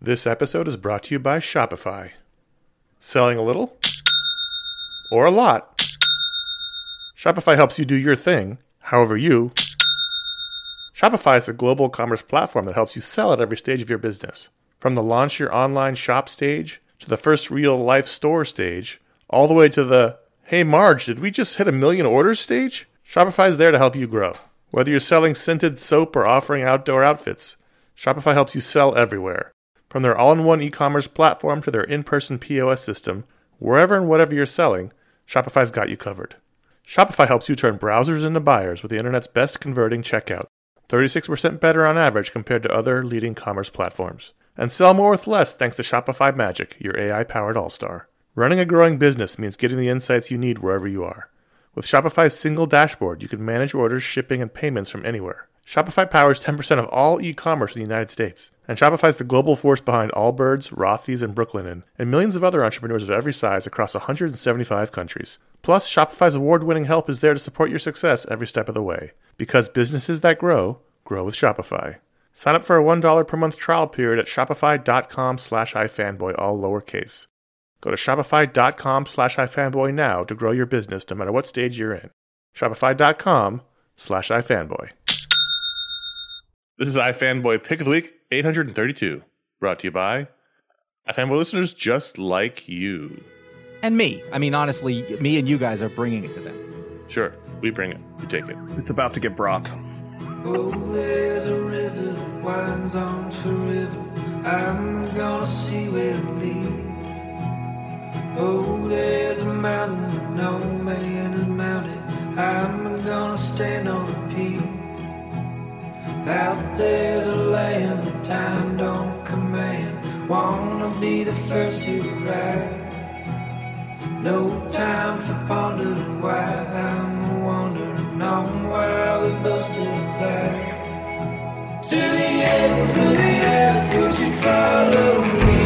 This episode is brought to you by Shopify. Selling a little? Or a lot? Shopify helps you do your thing, however you. Shopify is a global commerce platform that helps you sell at every stage of your business. From the launch your online shop stage, to the first real-life store stage, all the way to the, hey Marge, did we just hit 1 million orders stage? Shopify is there to help you grow. Whether you're selling scented soap or offering outdoor outfits, Shopify helps you sell everywhere. From their all-in-one e-commerce platform to their in-person POS system, wherever and whatever you're selling, Shopify's got you covered. Shopify helps you turn browsers into buyers with the internet's best converting checkout, 36% better on average compared to other leading commerce platforms. And sell more with less thanks to Shopify Magic, your AI-powered all-star. Running a growing business means getting the insights you need wherever you are. With Shopify's single dashboard, you can manage orders, shipping, and payments from anywhere. Shopify powers 10% of all e-commerce in the United States. And Shopify's the global force behind Allbirds, Rothy's, and Brooklinen, and millions of other entrepreneurs of every size across 175 countries. Plus, Shopify's award-winning help is there to support your success every step of the way. Because businesses that grow, grow with Shopify. Sign up for a $1 per month trial period at shopify.com/ifanboy, all lowercase. Go to shopify.com/ifanboy now to grow your business no matter what stage you're in. Shopify.com/ifanboy. This is iFanboy Pick of the Week 832, brought to you by iFanboy listeners just like you. And me. I mean, honestly, me and you guys are bringing it to them. Sure, we bring it. You take it. It's about to get brought. Oh, there's a river that winds on forever. I'm gonna see where it leads. Oh, there's a mountain that no man has mounted. I'm gonna stand on a peak. Out there's a land that time don't command. Wanna be the first to arrive. No time for pondering why. I'm wondering on why we both sit back. To the ends of the earth, would you follow me?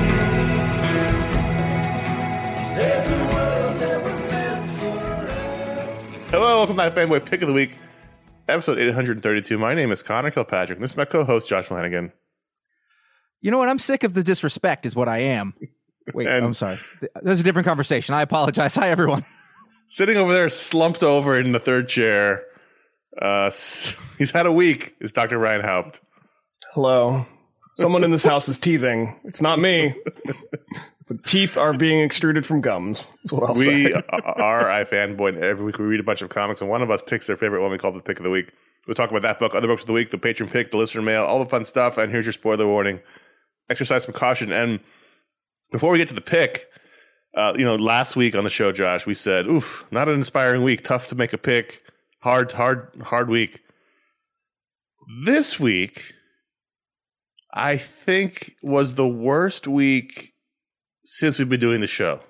There's a world that was meant for us. Hello, welcome to iFanboy Pick of the Week, episode 832. My name is Connor Kilpatrick, and this is my co-host, Josh Flanagan. You know what? I'm sick of the disrespect is what I am. Wait, I'm sorry. There's a different conversation. I apologize. Hi, everyone. Sitting over there, slumped over in the third chair. He's had a week, is Dr. Ryan Haupt. Hello. Someone in this house is teething. It's not me. But teeth are being extruded from gums. That's what I'll say. We are iFanboy, and every week we read a bunch of comics, and one of us picks their favorite one we call the Pick of the Week. We'll talk about that book, other books of the week, the patron pick, the listener mail, all the fun stuff, and here's your spoiler warning. Exercise some caution. And before we get to the pick, last week on the show, Josh, we said, oof, not an inspiring week, tough to make a pick, hard week. This week, I think, was the worst week since we've been doing the show.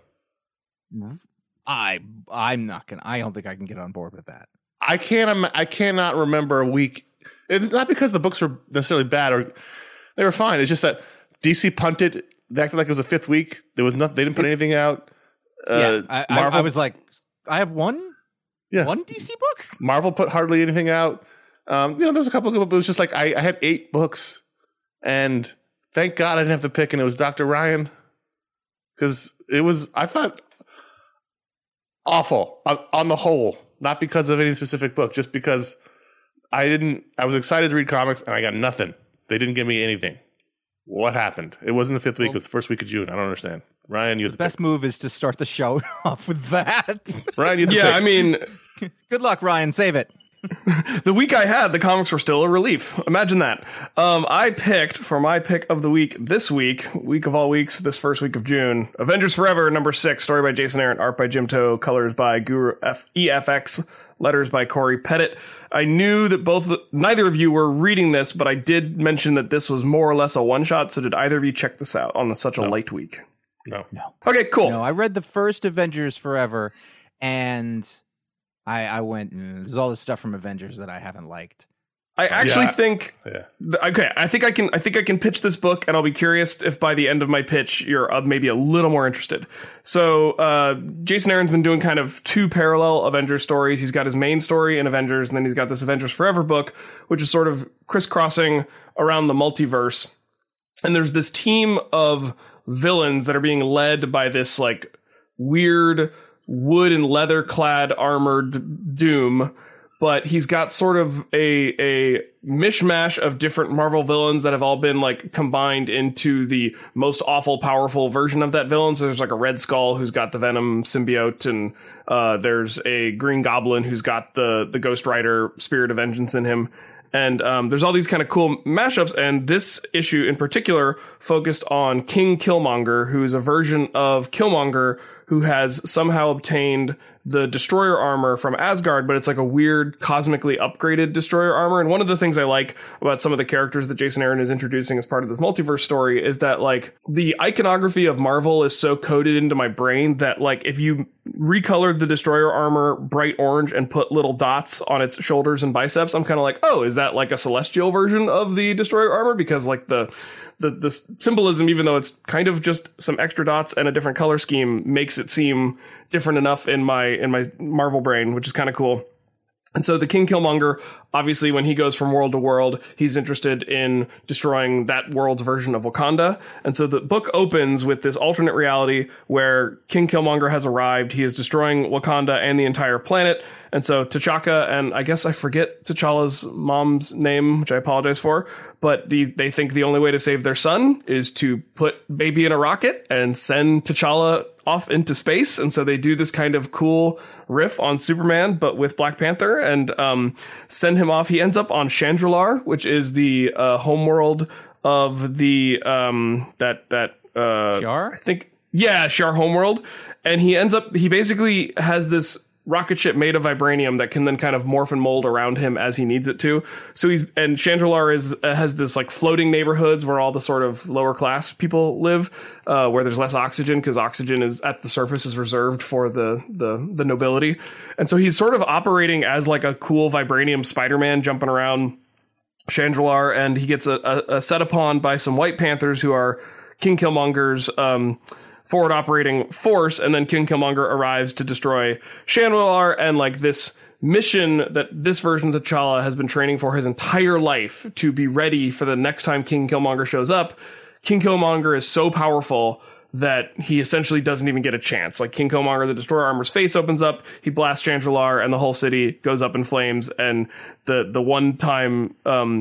I'm not gonna. I don't think I can get on board with that. I cannot remember a week. It's not because the books were necessarily bad or they were fine. It's just that DC punted. They acted like it was a fifth week. There was nothing. They didn't put anything out. I was like, I have one DC book. Marvel put hardly anything out. There was a couple of good, but it was just like I had 8 books, and thank God I didn't have to pick, and it was Dr. Ryan, because it was, I thought, awful on the whole, not because of any specific book, just because I was excited to read comics and I got nothing. They didn't give me anything. What happened? It wasn't the fifth week. It was the first week of June. I don't understand. Ryan, you the best move is to start the show off with that. Ryan, you the pick. I mean, good luck, Ryan. Save it. The week I had, the comics were still a relief. Imagine that. I picked for my pick of the week this week of all weeks, this first week of June, Avengers Forever #6, story by Jason Aaron, art by Jim Toh, colors by Guru EFX, letters by Corey Pettit. I knew that neither of you were reading this, but I did mention that this was more or less a one-shot, so did either of you check this out on such a light week? No. Okay, cool. No, I read the first Avengers Forever, and I went, there's all this stuff from Avengers that I haven't liked. I actually think okay, I think I can pitch this book, and I'll be curious if by the end of my pitch you're maybe a little more interested. So Jason Aaron's been doing kind of 2 parallel Avengers stories. He's got his main story in Avengers, and then he's got this Avengers Forever book, which is sort of crisscrossing around the multiverse. And there's this team of villains that are being led by this like weird wood and leather clad armored Doom. But he's got sort of a mishmash of different Marvel villains that have all been like combined into the most awful, powerful version of that villain. So there's like a Red Skull who's got the Venom symbiote, and there's a Green Goblin who's got the Ghost Rider Spirit of Vengeance in him. And there's all these kind of cool mashups. And this issue in particular focused on King Killmonger, who is a version of Killmonger who has somehow obtained the destroyer armor from Asgard, but it's like a weird cosmically upgraded destroyer armor. And one of the things I like about some of the characters that Jason Aaron is introducing as part of this multiverse story is that like the iconography of Marvel is so coded into my brain that like if you recolored the destroyer armor bright orange and put little dots on its shoulders and biceps, I'm kind of like, oh, is that like a celestial version of the destroyer armor? Because like the symbolism, even though it's kind of just some extra dots and a different color scheme, makes it seem different enough in my Marvel brain, which is kind of cool. And so the King Killmonger, obviously, when he goes from world to world, he's interested in destroying that world's version of Wakanda. And so the book opens with this alternate reality where King Killmonger has arrived. He is destroying Wakanda and the entire planet. And so T'Chaka, and I guess I forget T'Challa's mom's name, which I apologize for, but they think the only way to save their son is to put baby in a rocket and send T'Challa off into space. And so they do this kind of cool riff on Superman, but with Black Panther, and send him off. He ends up on Chandrilar, which is the homeworld of the Shar? I think, yeah, Shar homeworld. And he basically has this rocket ship made of vibranium that can then kind of morph and mold around him as he needs it to. So and Chandrilar has this like floating neighborhoods where all the sort of lower class people live, where there's less oxygen because oxygen is at the surface is reserved for the nobility. And so he's sort of operating as like a cool vibranium Spider-Man jumping around Chandrilar, and he gets a set upon by some White Panthers who are King Killmonger's forward operating force, and then King Killmonger arrives to destroy Chandrilar, and like this mission that this version of T'Challa has been training for his entire life to be ready for the next time King Killmonger shows up. King Killmonger is so powerful that he essentially doesn't even get a chance. Like King Killmonger, the destroyer armor's face opens up, he blasts Chandrilar, and the whole city goes up in flames. And the one time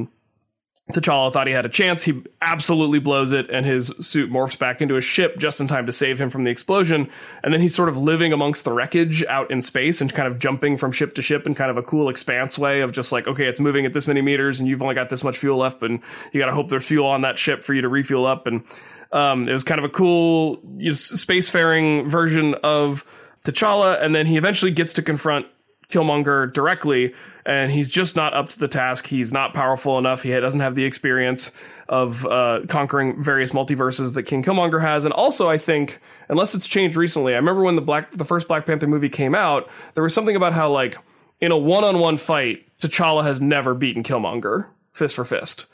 T'Challa thought he had a chance, he absolutely blows it, and his suit morphs back into a ship just in time to save him from the explosion. And then he's sort of living amongst the wreckage out in space and kind of jumping from ship to ship in kind of a cool expanse way of just like, okay, it's moving at this many meters and you've only got this much fuel left, and you got to hope there's fuel on that ship for you to refuel up. And it was kind of a cool spacefaring version of T'Challa. And then he eventually gets to confront Killmonger directly, and he's just not up to the task. He's not powerful enough. He doesn't have the experience of conquering various multiverses that King Killmonger has. And also, I think, unless it's changed recently, I remember when the first Black Panther movie came out, there was something about how, like, in a one-on-one fight, T'Challa has never beaten Killmonger fist for fist.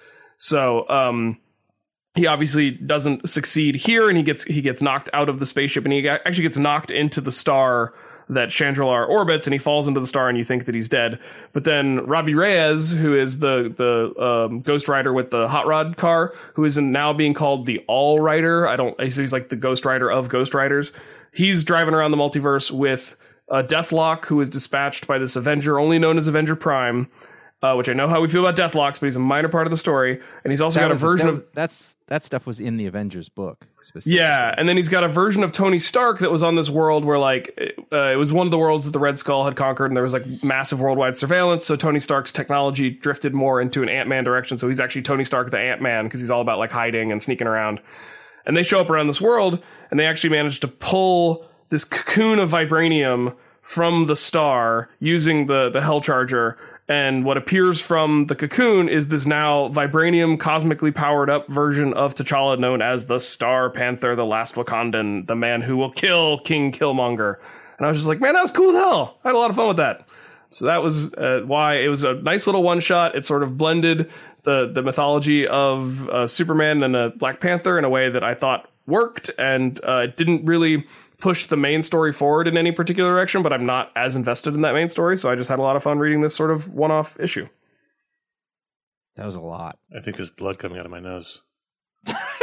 So he obviously doesn't succeed here, and he gets knocked out of the spaceship, and he actually gets knocked into the star that Chandrilar orbits, and he falls into the star, and you think that he's dead. But then Robbie Reyes, who is the Ghost Rider with the hot rod car, who is now being called the All Rider. He's like the Ghost Rider of Ghost Riders. He's driving around the multiverse with Deathlock, who is dispatched by this Avenger, only known as Avenger Prime, which I know how we feel about Deathlocks, but he's a minor part of the story. And he's also got a version of... That stuff was in the Avengers book. Yeah, and then he's got a version of Tony Stark that was on this world where, like, it was one of the worlds that the Red Skull had conquered, and there was, like, massive worldwide surveillance, so Tony Stark's technology drifted more into an Ant-Man direction, so he's actually Tony Stark the Ant-Man, because he's all about, like, hiding and sneaking around. And they show up around this world, and they actually managed to pull this cocoon of vibranium from the star using the Hellcharger, and what appears from the cocoon is this now vibranium cosmically powered up version of T'Challa known as the Star Panther, the last Wakandan, the man who will kill King Killmonger. And I was just like, man, that was cool as hell. I had a lot of fun with that. So that was why it was a nice little one shot. It sort of blended the mythology of Superman and Black Panther in a way that I thought worked, and it didn't really push the main story forward in any particular direction, but I'm not as invested in that main story, so I just had a lot of fun reading this sort of one-off issue. That was a lot. I think there's blood coming out of my nose.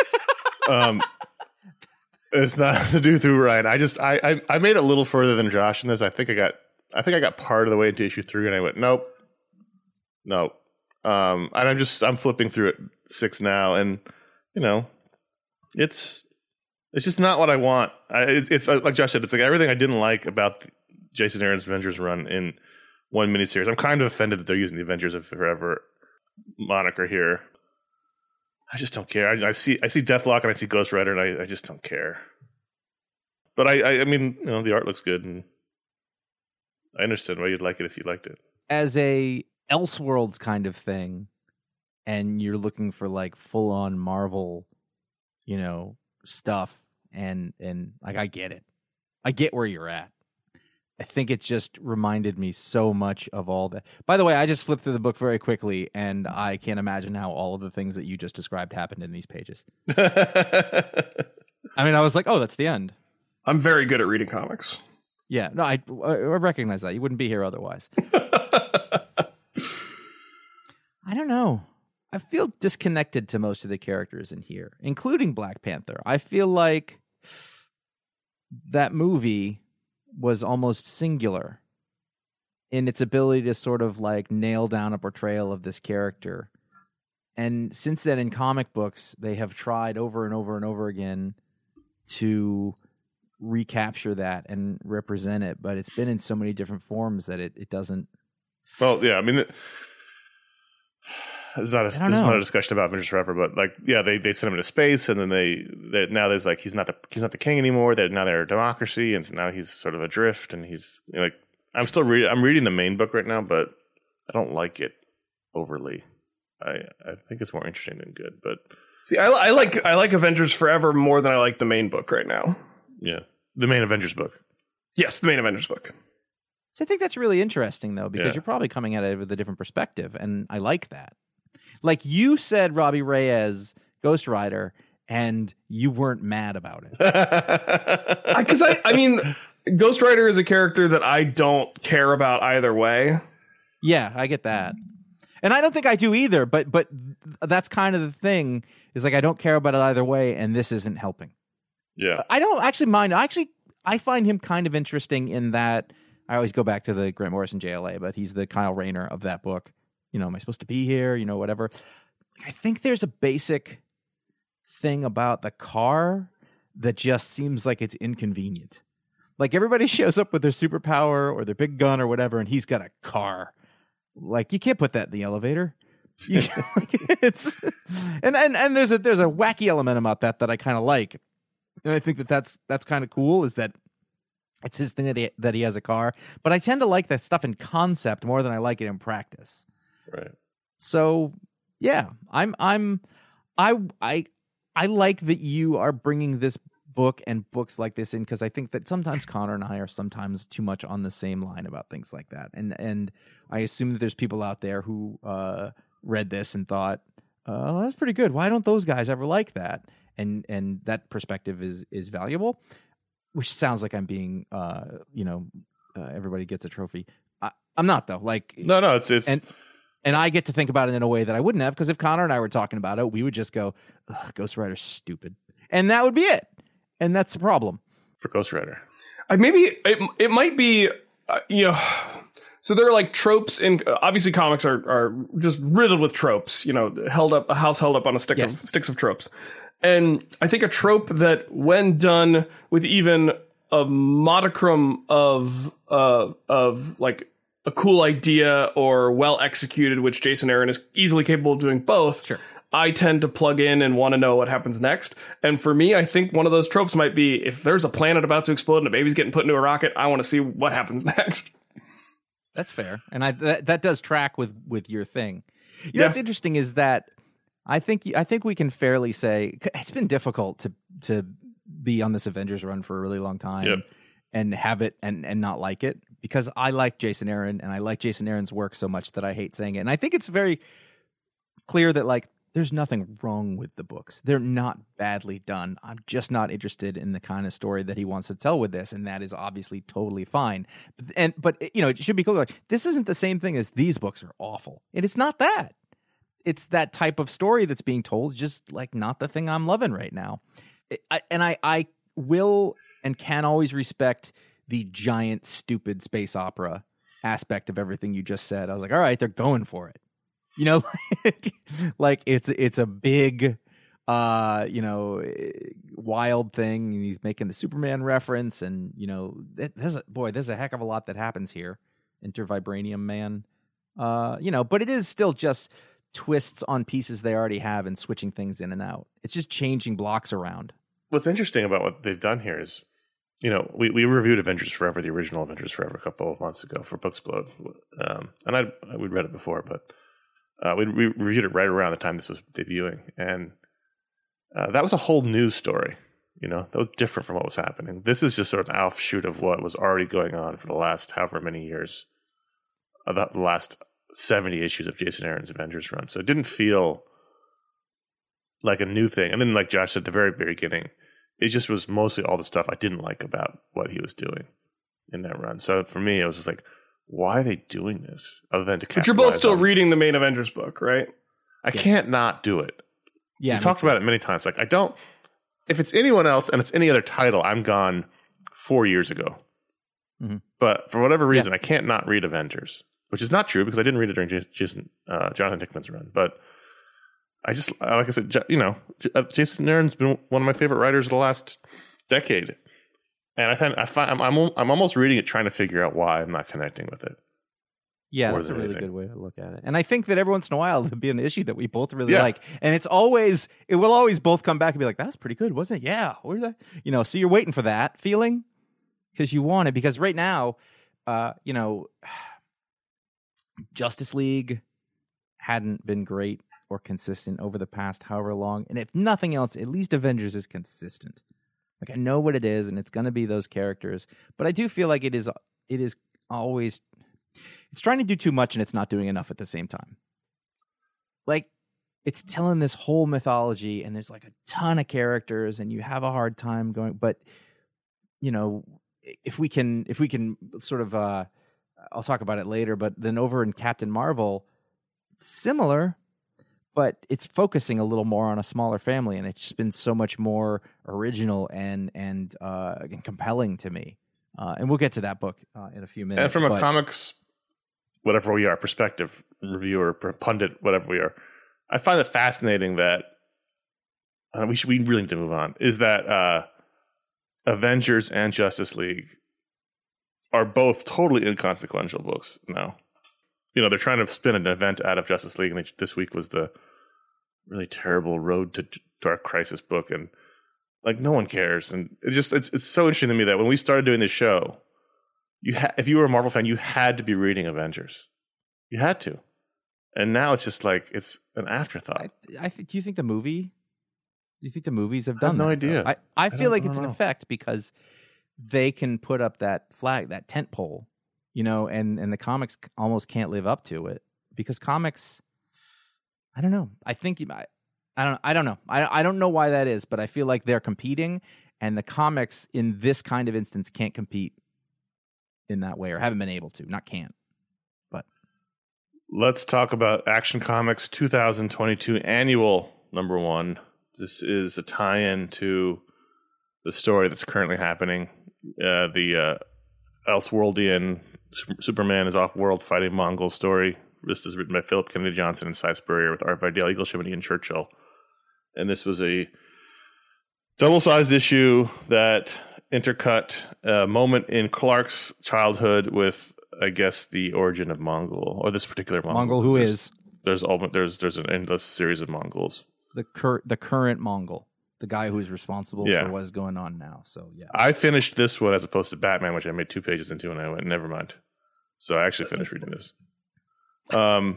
It's not to do through Ryan. I made it a little further than Josh in this. I think I got part of the way into issue 3, and I went nope. And I'm flipping through it 6 now, and it's just not what I want. It's like Josh said. It's like everything I didn't like about Jason Aaron's Avengers run in one miniseries. I'm kind of offended that they're using the Avengers of Forever moniker here. I just don't care. I see Deathlock and I see Ghost Rider, and I just don't care. But I mean, the art looks good, and I understand why you'd like it if you liked it. As a Elseworlds kind of thing, and you're looking for like full on Marvel, stuff, and like I get it. I get where you're at. I think it just reminded me so much of all that. By the way, I just flipped through the book very quickly, and I can't imagine how all of the things that you just described happened in these pages. I mean, I was like, oh, that's the end. I'm very good at reading comics. Yeah, no, I recognize that. You wouldn't be here otherwise. I don't know. I feel disconnected to most of the characters in here, including Black Panther. I feel like that movie was almost singular in its ability to sort of like nail down a portrayal of this character. And since then, in comic books, they have tried over and over and over again to recapture that and represent it, but it's been in so many different forms that it doesn't. Well, yeah, I mean, this is not a discussion about Avengers Forever, but like, yeah, they sent him into space, and then they now there's like he's not the king anymore. That now they're a democracy, and so now he's sort of adrift, and he's like I'm reading the main book right now, but I don't like it overly. I think it's more interesting than good, but see, I like Avengers Forever more than I like the main book right now. Yeah, the main Avengers book. Yes, the main Avengers book. So I think that's really interesting, though, because you're probably coming at it with a different perspective, and I like that. Like you said, Robbie Reyes, Ghost Rider, and you weren't mad about it. Because I mean, Ghost Rider is a character that I don't care about either way. Yeah, I get that. And I don't think I do either, but that's kind of the thing, is like I don't care about it either way, and this isn't helping. Yeah. I don't actually mind. I find him kind of interesting in that I always go back to the Grant Morrison JLA, but he's the Kyle Rayner of that book. Am I supposed to be here? Whatever. I think there's a basic thing about the car that just seems like it's inconvenient. Like everybody shows up with their superpower or their big gun or whatever, and he's got a car. Like you can't put that in the elevator. And there's a wacky element about that I kind of like, and I think that's kind of cool. Is that it's his thing that he has a car, but I tend to like that stuff in concept more than I like it in practice. Right. So yeah, I like that you are bringing this book and books like this in, because I think that sometimes Connor and I are sometimes too much on the same line about things like that, and I assume that there's people out there who read this and thought, "Oh, that's pretty good. Why don't those guys ever like that?" And that perspective is valuable. Which sounds like I'm being, everybody gets a trophy. I'm not though. Like no, it's and I get to think about it in a way that I wouldn't have, because if Connor and I were talking about it, we would just go, Ghost Rider's stupid. And that would be it. And that's the problem. For Ghost Rider. Maybe it might be, so there are like tropes in, obviously comics are just riddled with tropes, a house held up on sticks of tropes. And I think a trope that when done with even a modicum of like a cool idea or well executed, which Jason Aaron is easily capable of doing both. Sure. I tend to plug in and want to know what happens next. And for me, I think one of those tropes might be if there's a planet about to explode and a baby's getting put into a rocket, I want to see what happens next. That's fair. And that does track with your thing. You know what's interesting is that I think we can fairly say it's been difficult to be on this Avengers run for a really long time and have it and not like it, because I like Jason Aaron and I like Jason Aaron's work so much that I hate saying it. And I think it's very clear that like there's nothing wrong with the books. They're not badly done. I'm just not interested in the kind of story that he wants to tell with this, and that is obviously totally fine. But it should be clear, like this isn't the same thing as these books are awful. And it's not that. it's that type of story that's being told, just like not the thing I'm loving right now. I will and can always respect the giant, stupid space opera aspect of everything you just said. I was like, all right, they're going for it. You know, like it's a big, wild thing. And he's making the Superman reference, and there's a heck of a lot that happens here. Intervibranium Man, but it is still just twists on pieces they already have and switching things in and out. It's just changing blocks around. What's interesting about what they've done here is, we reviewed Avengers Forever, the original Avengers Forever, a couple of months ago for Booksplode, and we'd read it before, but we reviewed it right around the time this was debuting, and that was a whole news story. That was different from what was happening. This is just sort of an offshoot of what was already going on for the last however many years, the last 70 issues of Jason Aaron's Avengers run. So it didn't feel like a new thing. And then, like Josh said at the very beginning, it just was mostly all the stuff I didn't like about what he was doing in that run. So for me, it was just like, why are they doing this? Other than to capitalize. But you're both still reading the main Avengers book, right? I can't not do it. Yeah, we've talked about it many times. Like, I don't. If it's anyone else and it's any other title, I'm gone 4 years ago. Mm-hmm. But for whatever reason, I can't not read Avengers, which is not true because I didn't read it during Jonathan Hickman's run. But I just, like I said, Jason Aaron's been one of my favorite writers of the last decade, and I'm almost reading it trying to figure out why I'm not connecting with it. Yeah, that's a really good way to look at it. And I think that every once in a while there'll be an issue that we both really like. And it will always both come back and be like, that's pretty good, wasn't it? Yeah. Where's that? So you're waiting for that feeling because you want it. Because right now, Justice League hadn't been great or consistent over the past however long. And if nothing else, at least Avengers is consistent. Like, I know what it is and it's going to be those characters. But I do feel like it is always... It's trying to do too much and it's not doing enough at the same time. Like, it's telling this whole mythology and there's like a ton of characters and you have a hard time going, but if we can sort of I'll talk about it later, but then over in Captain Marvel, it's similar, but it's focusing a little more on a smaller family, and it's just been so much more original and compelling to me. And we'll get to that book in a few minutes. And from a comics, whatever we are, perspective, reviewer, pundit, whatever we are, I find it fascinating that we really need to move on, is that Avengers and Justice League are both totally inconsequential books now. They're trying to spin an event out of Justice League, and this week was the really terrible Road to Dark Crisis book, and like, no one cares. And it's so interesting to me that when we started doing this show, if you were a Marvel fan, you had to be reading Avengers. You had to. And now it's just like, it's an afterthought. Do you think the movies have done that? I have no idea. I feel like it's an effect because they can put up that flag, that tent pole, and the comics almost can't live up to it because comics, I don't know. I don't know. I don't know why that is, but I feel like they're competing, and the comics in this kind of instance can't compete in that way, or haven't been able to. Not can't, but let's talk about Action Comics 2022 Annual #1. This is a tie-in to the story that's currently happening. The Elseworldian Superman is off-world fighting Mongol story. This is written by Philip Kennedy Johnson and Cy Spurrier with art by Dale Eaglesham and Ian Churchill. And this was a double-sized issue that intercut a moment in Clark's childhood with, I guess, the origin of Mongol, or this particular Mongol. Mongol who is? There's an endless series of Mongols. The current Mongol, the guy who's responsible for what is going on now. So, yeah. I finished this one as opposed to Batman, which I made 2 pages into, and I went, never mind. So I actually finished reading this. Wow,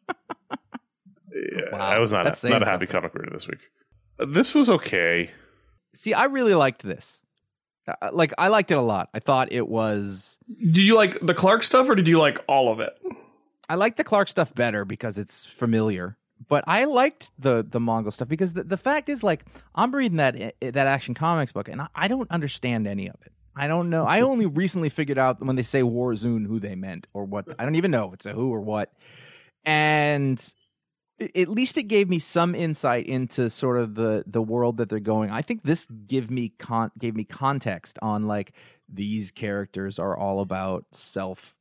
I was not a happy comic reader this week. This was okay. See, I really liked this. I liked it a lot. I thought it was... Did you like the Clark stuff, or did you like all of it? I like the Clark stuff better because it's familiar. But I liked the Mongol stuff because the fact is, like, I'm reading that Action Comics book, and I don't understand any of it. I don't know. I only recently figured out when they say Warzone who they meant or what. I don't even know if it's a who or what. And at least it gave me some insight into sort of the world that they're going. I think this gave me context on like these characters are all about self,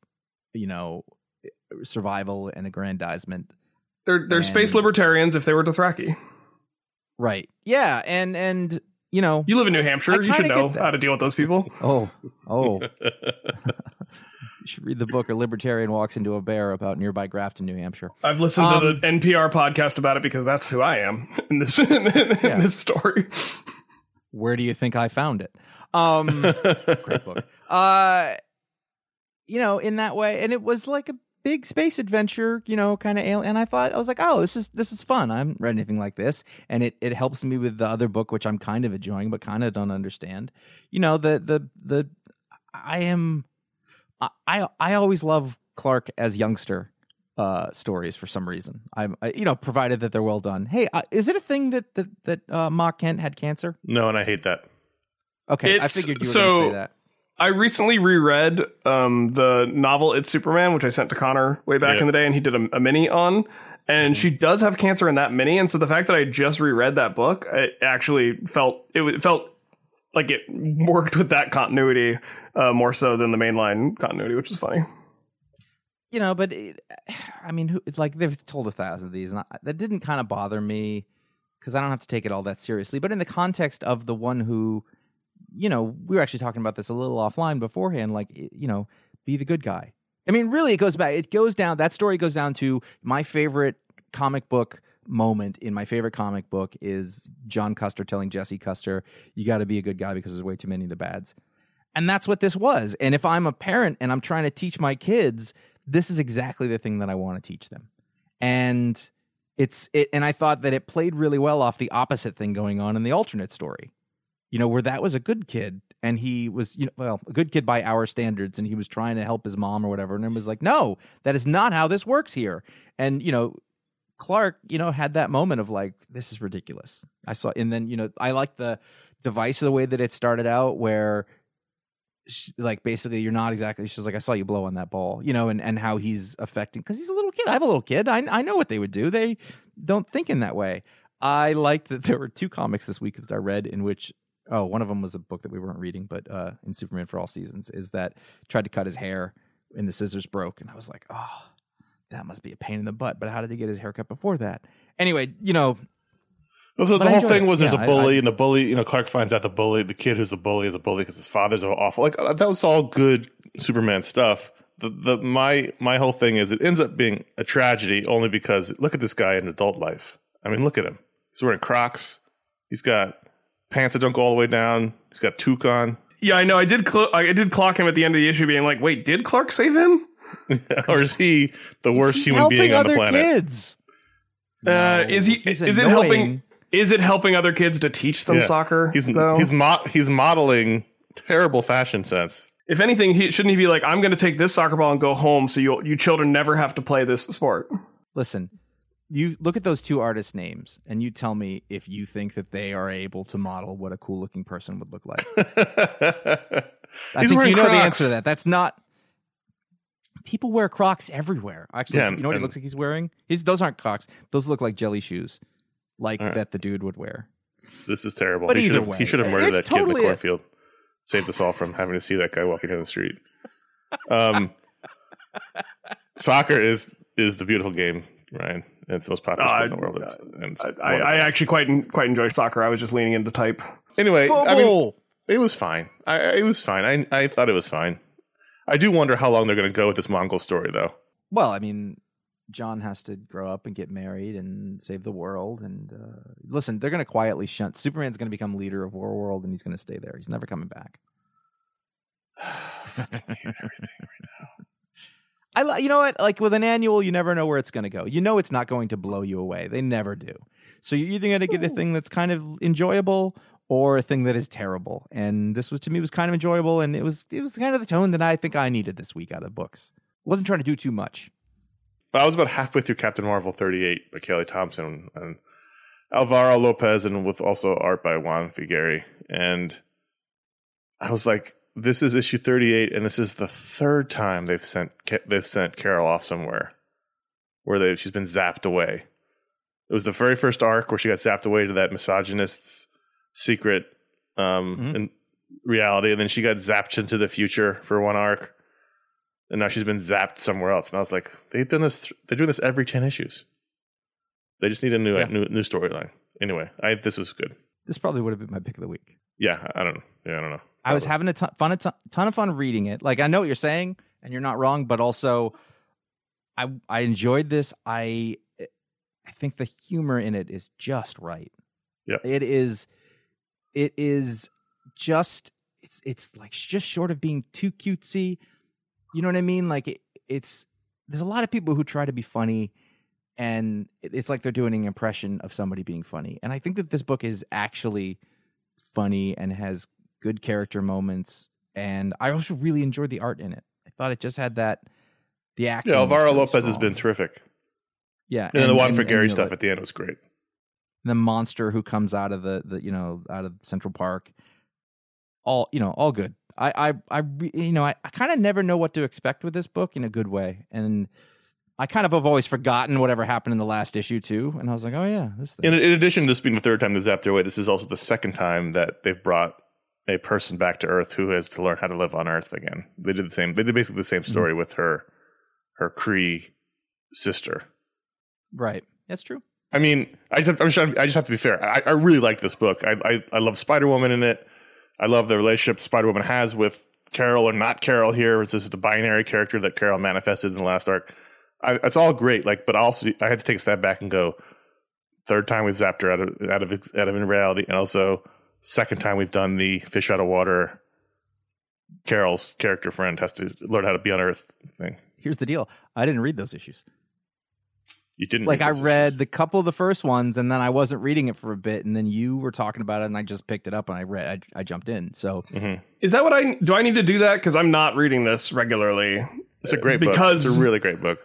survival and aggrandizement. They're space libertarians if they were Dothraki. Right. Yeah, and you live in New Hampshire. You should know how to deal with those people. Oh. You should read the book A Libertarian Walks into a Bear about nearby Grafton, New Hampshire. I've listened to the NPR podcast about it because that's who I am in this this story. Where do you think I found it? Great book. In that way, and it was like a big space adventure, kind of alien. And I was like, oh, this is fun. I haven't read anything like this, and it helps me with the other book, which I'm kind of enjoying, but kind of don't understand. I always love Clark as youngster stories for some reason. Provided that they're well done. Hey, is it a thing that Ma Kent had cancer? No, and I hate that. Okay, I figured you were going to say that. I recently reread the novel It's Superman, which I sent to Connor way back in the day, and he did a mini on. And she does have cancer in that mini, and so the fact that I just reread that book, it actually felt like it worked with that continuity more so than the mainline continuity, which is funny. But they've told 1,000 of these, and that didn't kind of bother me because I don't have to take it all that seriously. But in the context of the one who, we were actually talking about this a little offline beforehand, be the good guy. I mean, really, that story goes down to my favorite comic book moment in my favorite comic book is John Custer telling Jesse Custer, you got to be a good guy because there's way too many of the bads. And that's what this was. And if I'm a parent and I'm trying to teach my kids, this is exactly the thing that I want to teach them. And and I thought that it played really well off the opposite thing going on in the alternate story, where that was a good kid and he was, a good kid by our standards, and he was trying to help his mom or whatever. And it was like, no, that is not how this works here. And, Clark, had that moment of like, this is ridiculous. And then, I like the device of the way that it started out where basically you're not exactly, she's like, I saw you blow on that ball, and how he's affecting, because he's a little kid. I have a little kid. I know what they would do. They don't think in that way. I liked that there were 2 comics this week that I read in which, one of them was a book that we weren't reading, but in Superman for All Seasons, is that tried to cut his hair and the scissors broke. And I was like, oh, that must be a pain in the butt. But how did he get his haircut before that? Anyway, So the whole thing was there's a bully, and the bully, Clark finds out the kid who's the bully is a bully because his father's awful. Like, that was all good Superman stuff. My whole thing is it ends up being a tragedy only because look at this guy in adult life. I mean, look at him. He's wearing Crocs. He's got pants that don't go all the way down. He's got toque on. Yeah, I know. I did clock him at the end of the issue being like, wait, did Clark save him? Or is he the worst human being on the planet? Kids. No, is it helping other kids to teach them soccer? He's modeling terrible fashion sense. If anything, shouldn't he be like, I'm going to take this soccer ball and go home so you children never have to play this sport? Listen, you look at those 2 artists' names and you tell me if you think that they are able to model what a cool looking person would look like. I think you know the answer to that. That's not. People wear Crocs everywhere. Actually, you know what it looks like he's wearing? Those aren't Crocs. Those look like jelly shoes, that the dude would wear. This is terrible. But he should have murdered that kid in the cornfield. Saved us all from having to see that guy walking down the street. Soccer is the beautiful game, Ryan. It's the most popular sport in the world. I actually quite enjoy soccer. I was just leaning into type. Anyway, I mean, it was fine. It was fine. I thought it was fine. I do wonder how long they're going to go with this Mongol story, though. Well, I mean, John has to grow up and get married and save the world. And listen, they're going to quietly shunt. Superman's going to become leader of Warworld, and he's going to stay there. He's never coming back. Fucking hate everything right now. You know what? Like with an annual, you never know where it's going to go. You know it's not going to blow you away. They never do. So you're either going to get a thing that's kind of enjoyable or a thing that is terrible. And this was, to me, was kind of enjoyable, and it was kind of the tone that I think I needed this week out of books. Wasn't trying to do too much. I was about halfway through Captain Marvel 38 by Kelly Thompson and Alvaro Lopez, and with also art by Juan Figueri. And I was like, this is issue 38, and this is the 3rd time they've sent Carol off somewhere where she's been zapped away. It was the very first arc where she got zapped away to that misogynist's secret in reality, and then she got zapped into the future for one arc, and now she's been zapped somewhere else. And I was like, they've done this. They're doing this every 10 issues. They just need a new storyline. Anyway, this was good. This probably would have been my pick of the week. Yeah, I don't know. Yeah, I don't know. I was having a ton of fun reading it. Like, I know what you're saying, and you're not wrong, but also I enjoyed this. I think the humor in it is just right. Yeah, it is just it's like just short of being too cutesy. You know what I mean? Like it's there's a lot of people who try to be funny, and it's like they're doing an impression of somebody being funny. And I think that this book is actually funny and has good character moments. And I also really enjoyed the art in it. I thought it just had the acting. Yeah, Alvaro really Lopez has strong. been terrific. Yeah, and the Juan for Gary stuff at the end was great. The monster who comes out of the out of Central Park, all good. I kind of never know what to expect with this book in a good way, and I kind of have always forgotten whatever happened in the last issue too. And I was like, oh yeah, this thing. In addition to this being the third time they zapped their way, this is also the second time that they've brought a person back to Earth who has to learn how to live on Earth again. They did basically the same story with her Kree sister. Right, that's true. I mean, I just have to be fair. I really like this book. I love Spider-Woman in it. I love the relationship Spider-Woman has with Carol or not Carol here. This is the binary character that Carol manifested in the last arc. It's all great. But also I had to take a step back and go, third time we've zapped her out of in reality, and also second time we've done the fish out of water. Carol's character friend has to learn how to be on Earth thing. Here's the deal. I didn't read those issues. You didn't I read the couple of the first ones, and then I wasn't reading it for a bit, and then you were talking about it, and I just picked it up and I jumped in. So is that what do I need to do that? Because I'm not reading this regularly. It's a great book. It's a really great book.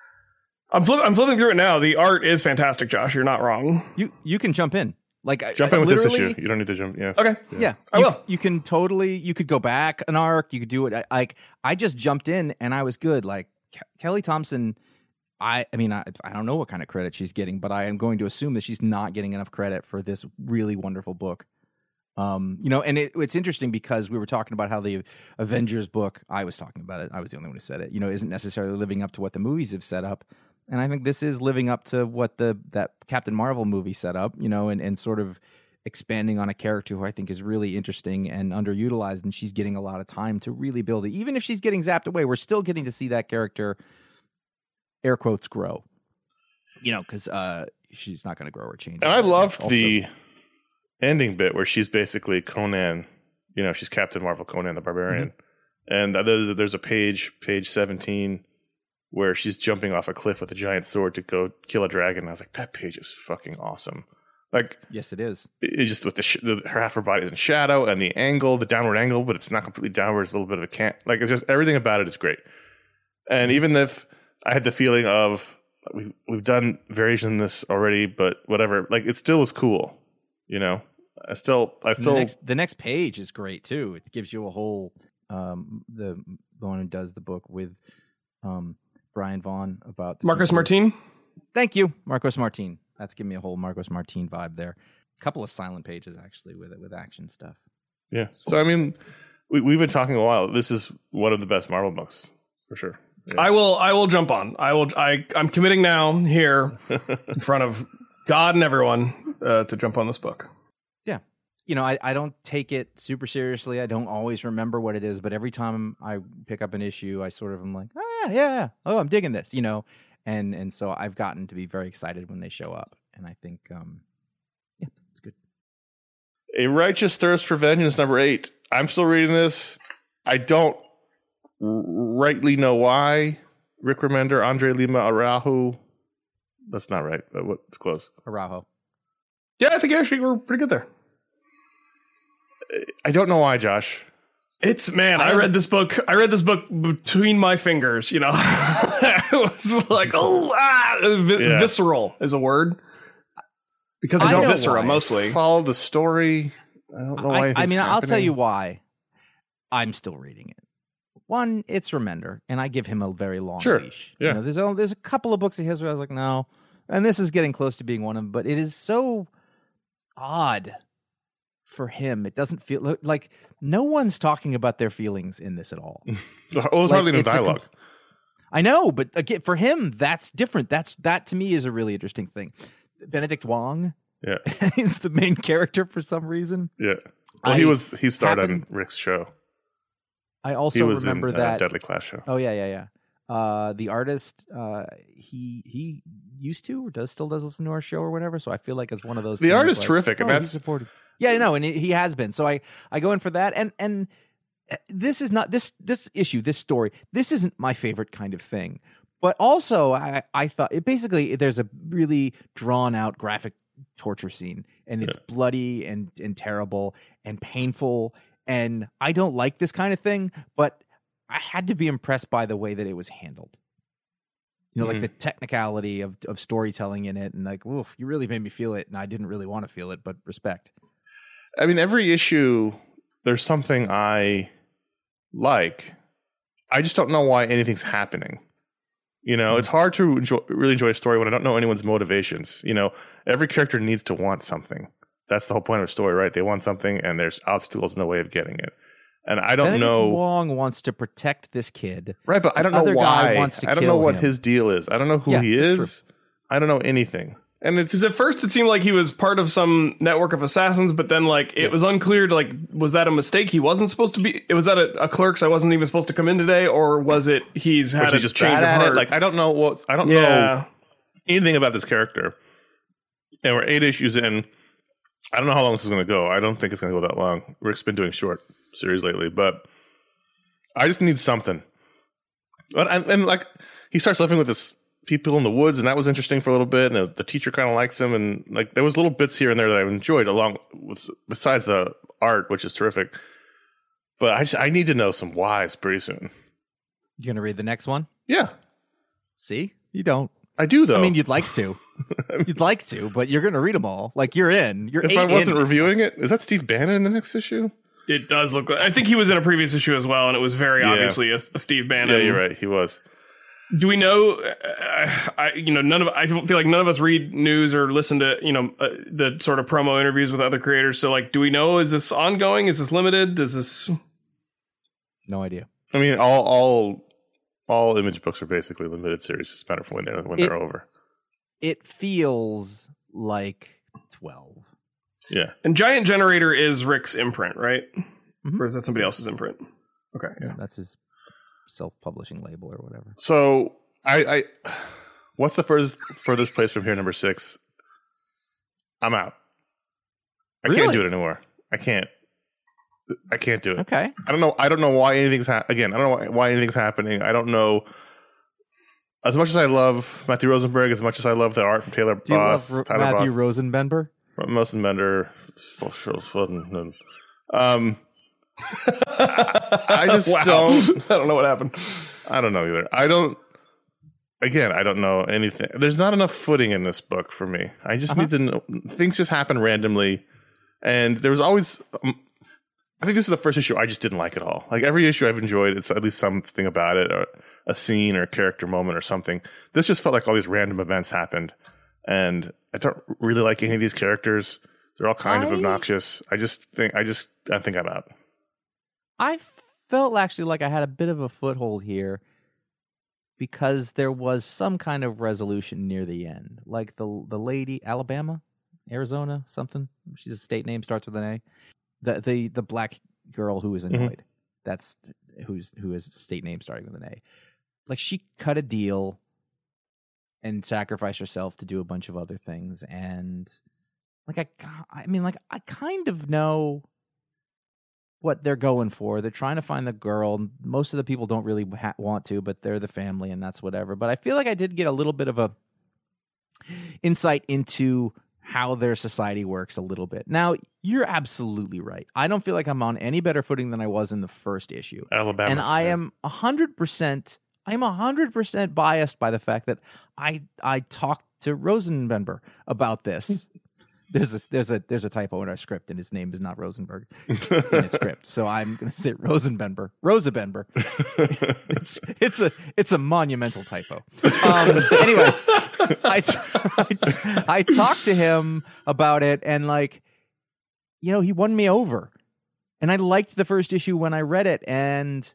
I'm flipping through it now. The art is fantastic, Josh. You're not wrong. You can jump in. Jump in with this issue. You don't need to jump. Yeah. Okay. Yeah. I will. You can totally. You could go back an arc. You could do it. I just jumped in and I was good. Like Kelly Thompson. I don't know what kind of credit she's getting, but I am going to assume that she's not getting enough credit for this really wonderful book. And it's interesting because we were talking about how the Avengers book. I was talking about it. I was the only one who said it. Isn't necessarily living up to what the movies have set up. And I think this is living up to what that Captain Marvel movie set up, and sort of expanding on a character who I think is really interesting and underutilized, and she's getting a lot of time to really build it. Even if she's getting zapped away, we're still getting to see that character, air quotes, grow. Because she's not going to grow or change. And I loved the ending bit where she's basically Conan. She's Captain Marvel, Conan the Barbarian. Mm-hmm. And there's a page 17. Where she's jumping off a cliff with a giant sword to go kill a dragon. And I was like, that page is fucking awesome. Yes, it is. It's just with her half her body is in shadow and the downward angle, but it's not completely downward. It's a little bit of a cant. It's just everything about it is great. And even if I had the feeling of we've done variations in this already, but whatever, it still was cool. I still. The next page is great too. It gives you a whole the one who does the book with Brian Vaughn about Marcos Martin. Thank you, Marcos Martin. That's giving me a whole Marcos Martin vibe there. A couple of silent pages actually with action stuff. Yeah. So I mean, we've been talking a while. This is one of the best Marvel books for sure. Yeah. I will jump on. I'm committing now here in front of God and everyone to jump on this book. Yeah. I don't take it super seriously. I don't always remember what it is, but every time I pick up an issue, I sort of am like, oh yeah. Oh, I'm digging this, and so I've gotten to be very excited when they show up. And I think, it's good. A Righteous Thirst for Vengeance, number 8. I'm still reading this. I don't rightly know why. Rick Remender, Andre Lima Araujo. That's not right, but it's close. Araujo. Yeah, I think actually we're pretty good there. I don't know why, Josh. I read this book between my fingers, It was like, visceral is a word. Because I don't viscera mostly. Follow the story. I don't know why. I'll tell you why I'm still reading it. One, it's Remender, and I give him a very long leash. Yeah. There's a couple of books of his where I was like, no, and this is getting close to being one of them, but it is so odd for him. It doesn't feel like no one's talking about their feelings in this at all. Well, there's hardly any dialogue. I know, but again, for him, that's different. That to me is a really interesting thing. Benedict Wong is the main character for some reason. Yeah. Well, he starred on Rick's show. I also remember that Deadly Class show. Oh yeah. The artist, he used to or still does listen to our show or whatever. So I feel like it's one of those. The art is terrific, and that's supported. Yeah, I know, and he has been. So I go in for that, and this is not this issue, this story. This isn't my favorite kind of thing. But also, I thought basically there's a really drawn out graphic torture scene, and it's bloody and terrible and painful. And I don't like this kind of thing, but I had to be impressed by the way that it was handled. You know, like the technicality of storytelling in it, and like, oof, you really made me feel it, and I didn't really want to feel it, but respect. I mean, every issue, there's something I like. I just don't know why anything's happening. You know, it's hard to really enjoy a story when I don't know anyone's motivations. You know, every character needs to want something. That's the whole point of a story, right? They want something, and there's obstacles in the way of getting it. And I don't know. Wong wants to protect this kid, right? But I don't know why. I don't know what his deal is. I don't know who he is. I don't know anything. And it's because at first it seemed like he was part of some network of assassins, but then like it was unclear. To, like, was that a mistake? He wasn't supposed to be. Was that a clerk's? I wasn't even supposed to come in today, or was it he's had a just change bad of at heart? it? Like I don't know what. I don't know anything about this character. And we're 8 issues in. I don't know how long this is going to go. I don't think it's going to go that long. Rick's been doing short series lately, but I just need something. And like he starts living with this people in the woods, and that was interesting for a little bit. And the teacher kind of likes him, and like there was little bits here and there that I enjoyed along with besides the art, which is terrific. But I need to know some whys pretty soon. You gonna read the next one? Yeah. See, you don't. I do though. I mean, you'd like to. You'd like to, but you're going to read them all. Like you're in. You're. If I wasn't reviewing it, is that Steve Bannon in the next issue? It does look like. I think he was in a previous issue as well, and it was very obviously a Steve Bannon. Yeah, you're right. He was. Do we know? I feel like none of us read news or listen to the sort of promo interviews with other creators. So like, do we know? Is this ongoing? Is this limited? Is this? No idea. I mean, all Image books are basically limited series. It's better for when they're over. It feels like 12. Yeah. And Giant Generator is Rick's imprint, right? Mm-hmm. Or is that somebody else's imprint? Okay. Yeah, that's his self-publishing label or whatever. So I what's the furthest place from here? Number 6. I'm out. I can't do it anymore. I can't do it. Okay. I don't know why anything's I don't know why anything's happening. I don't know. As much as I love Matthew Rosenberg, as much as I love the art from Taylor Boss, do you love Matthew Rosenbender? Rosenbender. I just don't. I don't know what happened. I don't know either. I don't know anything. There's not enough footing in this book for me. I just need to know. Things just happen randomly. And there was always. I think this is the first issue I just didn't like at all. Like every issue I've enjoyed, it's at least something about it, or a scene or a character moment or something. This just felt like all these random events happened. And I don't really like any of these characters. They're all kind of obnoxious. I think I'm out. I felt actually like I had a bit of a foothold here because there was some kind of resolution near the end. Like the lady, Alabama, Arizona, something. She's a state name, starts with an A. The black girl who is annoyed. Mm-hmm. That's who has a state name starting with an A. Like she cut a deal and sacrificed herself to do a bunch of other things. And like I kind of know what they're going for. They're trying to find the girl. Most of the people don't really want to, but they're the family and that's whatever. But I feel like I did get a little bit of a insight into how their society works a little bit. Now, you're absolutely right. I don't feel like I'm on any better footing than I was in the first issue. Alabama. And I am 100%, I'm 100% biased by the fact that I talked to Rosenbender about this. there's a typo in our script, and his name is not Rosenberg in its script. So I'm going to say Rosenbenber. It's a monumental typo. Anyway, I talked to him about it, and he won me over. And I liked the first issue when I read it, and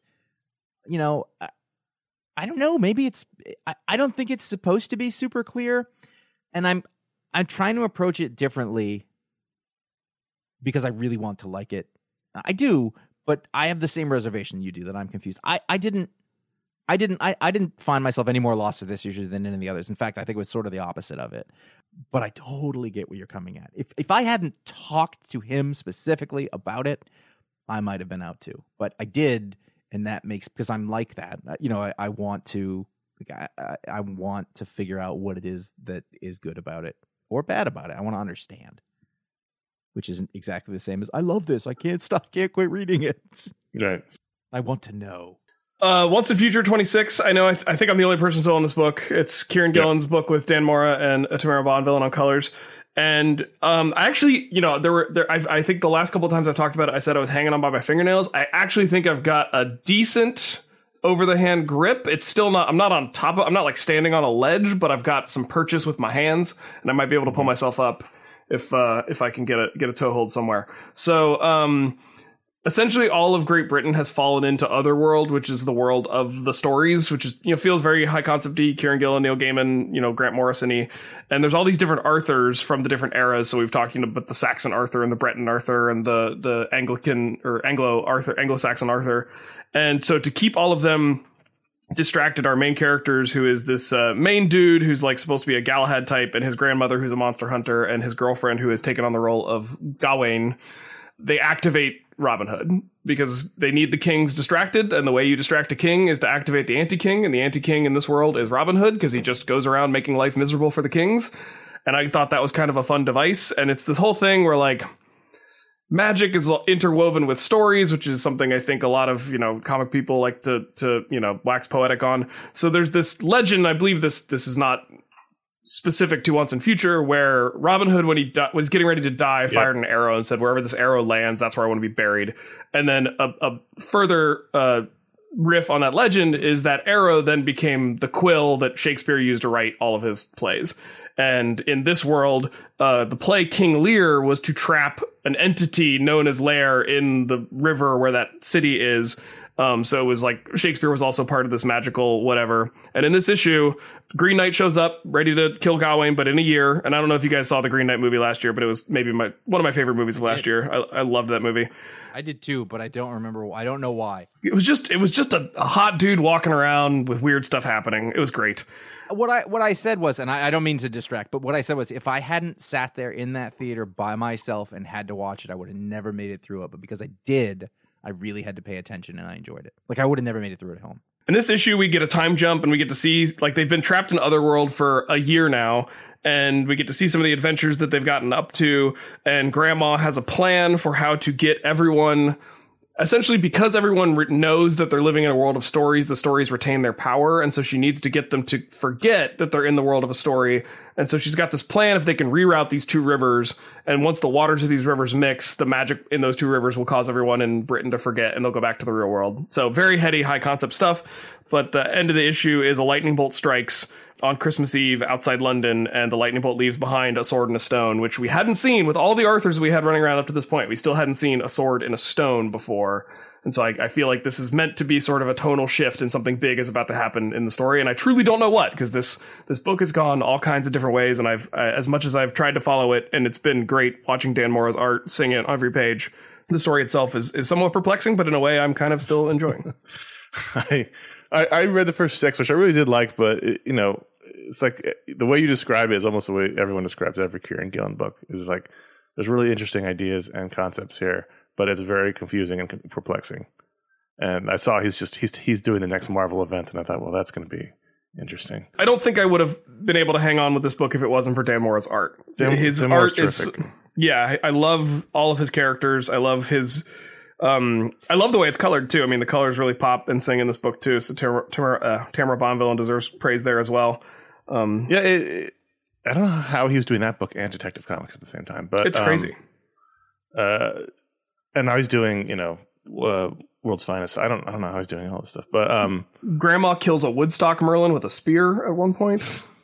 I don't know. Maybe I don't think it's supposed to be super clear, and I'm trying to approach it differently because I really want to like it. I do, but I have the same reservation you do, that I'm confused. I didn't find myself any more lost to this issue than any of the others. In fact, I think it was sort of the opposite of it. But I totally get where you're coming at. If I hadn't talked to him specifically about it, I might have been out too. But I did, and that makes, because I'm like that. I want to I want to figure out what it is that is good about it or bad about it. I want to understand, which isn't exactly the same as I love this. I can't quit reading it. Right. I want to know. Once in Future 26. I know. I think I'm the only person still in this book. It's Kieran Gillen's book with Dan Mora and Tamara Bonvillain on colors. And I actually, I think the last couple of times I've talked about it, I said I was hanging on by my fingernails. I actually think I've got a decent over the hand grip. It's still not. I'm not on top of. I'm not like standing on a ledge, but I've got some purchase with my hands, and I might be able to pull myself up if I can get a toehold somewhere. So essentially, all of Great Britain has fallen into Otherworld, which is the world of the stories, which is feels very high concept-y. Kieran Gillen, Neil Gaiman, Grant Morrison-y, and there's all these different Arthurs from the different eras. So we've talked about the Saxon Arthur and the Breton Arthur and the Anglican or Anglo-Saxon Arthur. And so to keep all of them distracted, our main characters, who is this main dude who's like supposed to be a Galahad type, and his grandmother who's a monster hunter, and his girlfriend who has taken on the role of Gawain, they activate Robin Hood because they need the kings distracted, and the way you distract a king is to activate the anti-king, and the anti-king in this world is Robin Hood because he just goes around making life miserable for the kings. And I thought that was kind of a fun device, and it's this whole thing where like magic is interwoven with stories, which is something I think a lot of comic people like to wax poetic on. So there's this legend, I believe this is not specific to Once in Future, where Robin Hood, when he was getting ready to die, fired an arrow and said, wherever this arrow lands, that's where I want to be buried. And then a further riff on that legend is that arrow then became the quill that Shakespeare used to write all of his plays. And in this world, the play King Lear was to trap an entity known as Lear in the river where that city is. So it was like Shakespeare was also part of this magical whatever. And in this issue, Green Knight shows up ready to kill Gawain, but in a year. And I don't know if you guys saw the Green Knight movie last year, but it was maybe one of my favorite movies of last year. I loved that movie. I did too, but I don't remember. I don't know why. It was just a hot dude walking around with weird stuff happening. It was great. What I said was, and I don't mean to distract, but what I said was, if I hadn't sat there in that theater by myself and had to watch it, I would have never made it through it. But because I did, I really had to pay attention, and I enjoyed it. Like, I would have never made it through it at home. In this issue, we get a time jump, and we get to see, like, they've been trapped in Otherworld for a year now, and we get to see some of the adventures that they've gotten up to, and Grandma has a plan for how to get everyone... Essentially, because everyone knows that they're living in a world of stories, the stories retain their power, and so she needs to get them to forget that they're in the world of a story. And so she's got this plan if they can reroute these two rivers, and once the waters of these rivers mix, the magic in those two rivers will cause everyone in Britain to forget, and they'll go back to the real world. So very heady, high-concept stuff, but the end of the issue is a lightning bolt strikes on Christmas Eve outside London, and the lightning bolt leaves behind a sword and a stone, which we hadn't seen with all the Arthurs we had running around up to this point. We still hadn't seen a sword and a stone before. And so I feel like this is meant to be sort of a tonal shift, and something big is about to happen in the story. And I truly don't know what, because this book has gone all kinds of different ways. And as much as I've tried to follow it, and it's been great watching Dan Mora's art, sing it on every page, the story itself is somewhat perplexing, but in a way I'm kind of still enjoying. I read the first 6, which I really did like, but it's like the way you describe it is almost the way everyone describes every Kieran Gillen book. Is like there's really interesting ideas and concepts here, but it's very confusing and perplexing. And I saw he's doing the next Marvel event, and I thought, well, that's going to be interesting. I don't think I would have been able to hang on with this book if it wasn't for Dan Mora's art. His art is I love all of his characters. I love his. I love the way it's colored too. I mean, the colors really pop and sing in this book too. So Tamara Bonvillain deserves praise there as well. I don't know how he was doing that book and Detective Comics at the same time, but It's crazy. And now he's doing, World's Finest. I don't know how he's doing all this stuff, but Grandma kills a Woodstock Merlin with a spear at one point.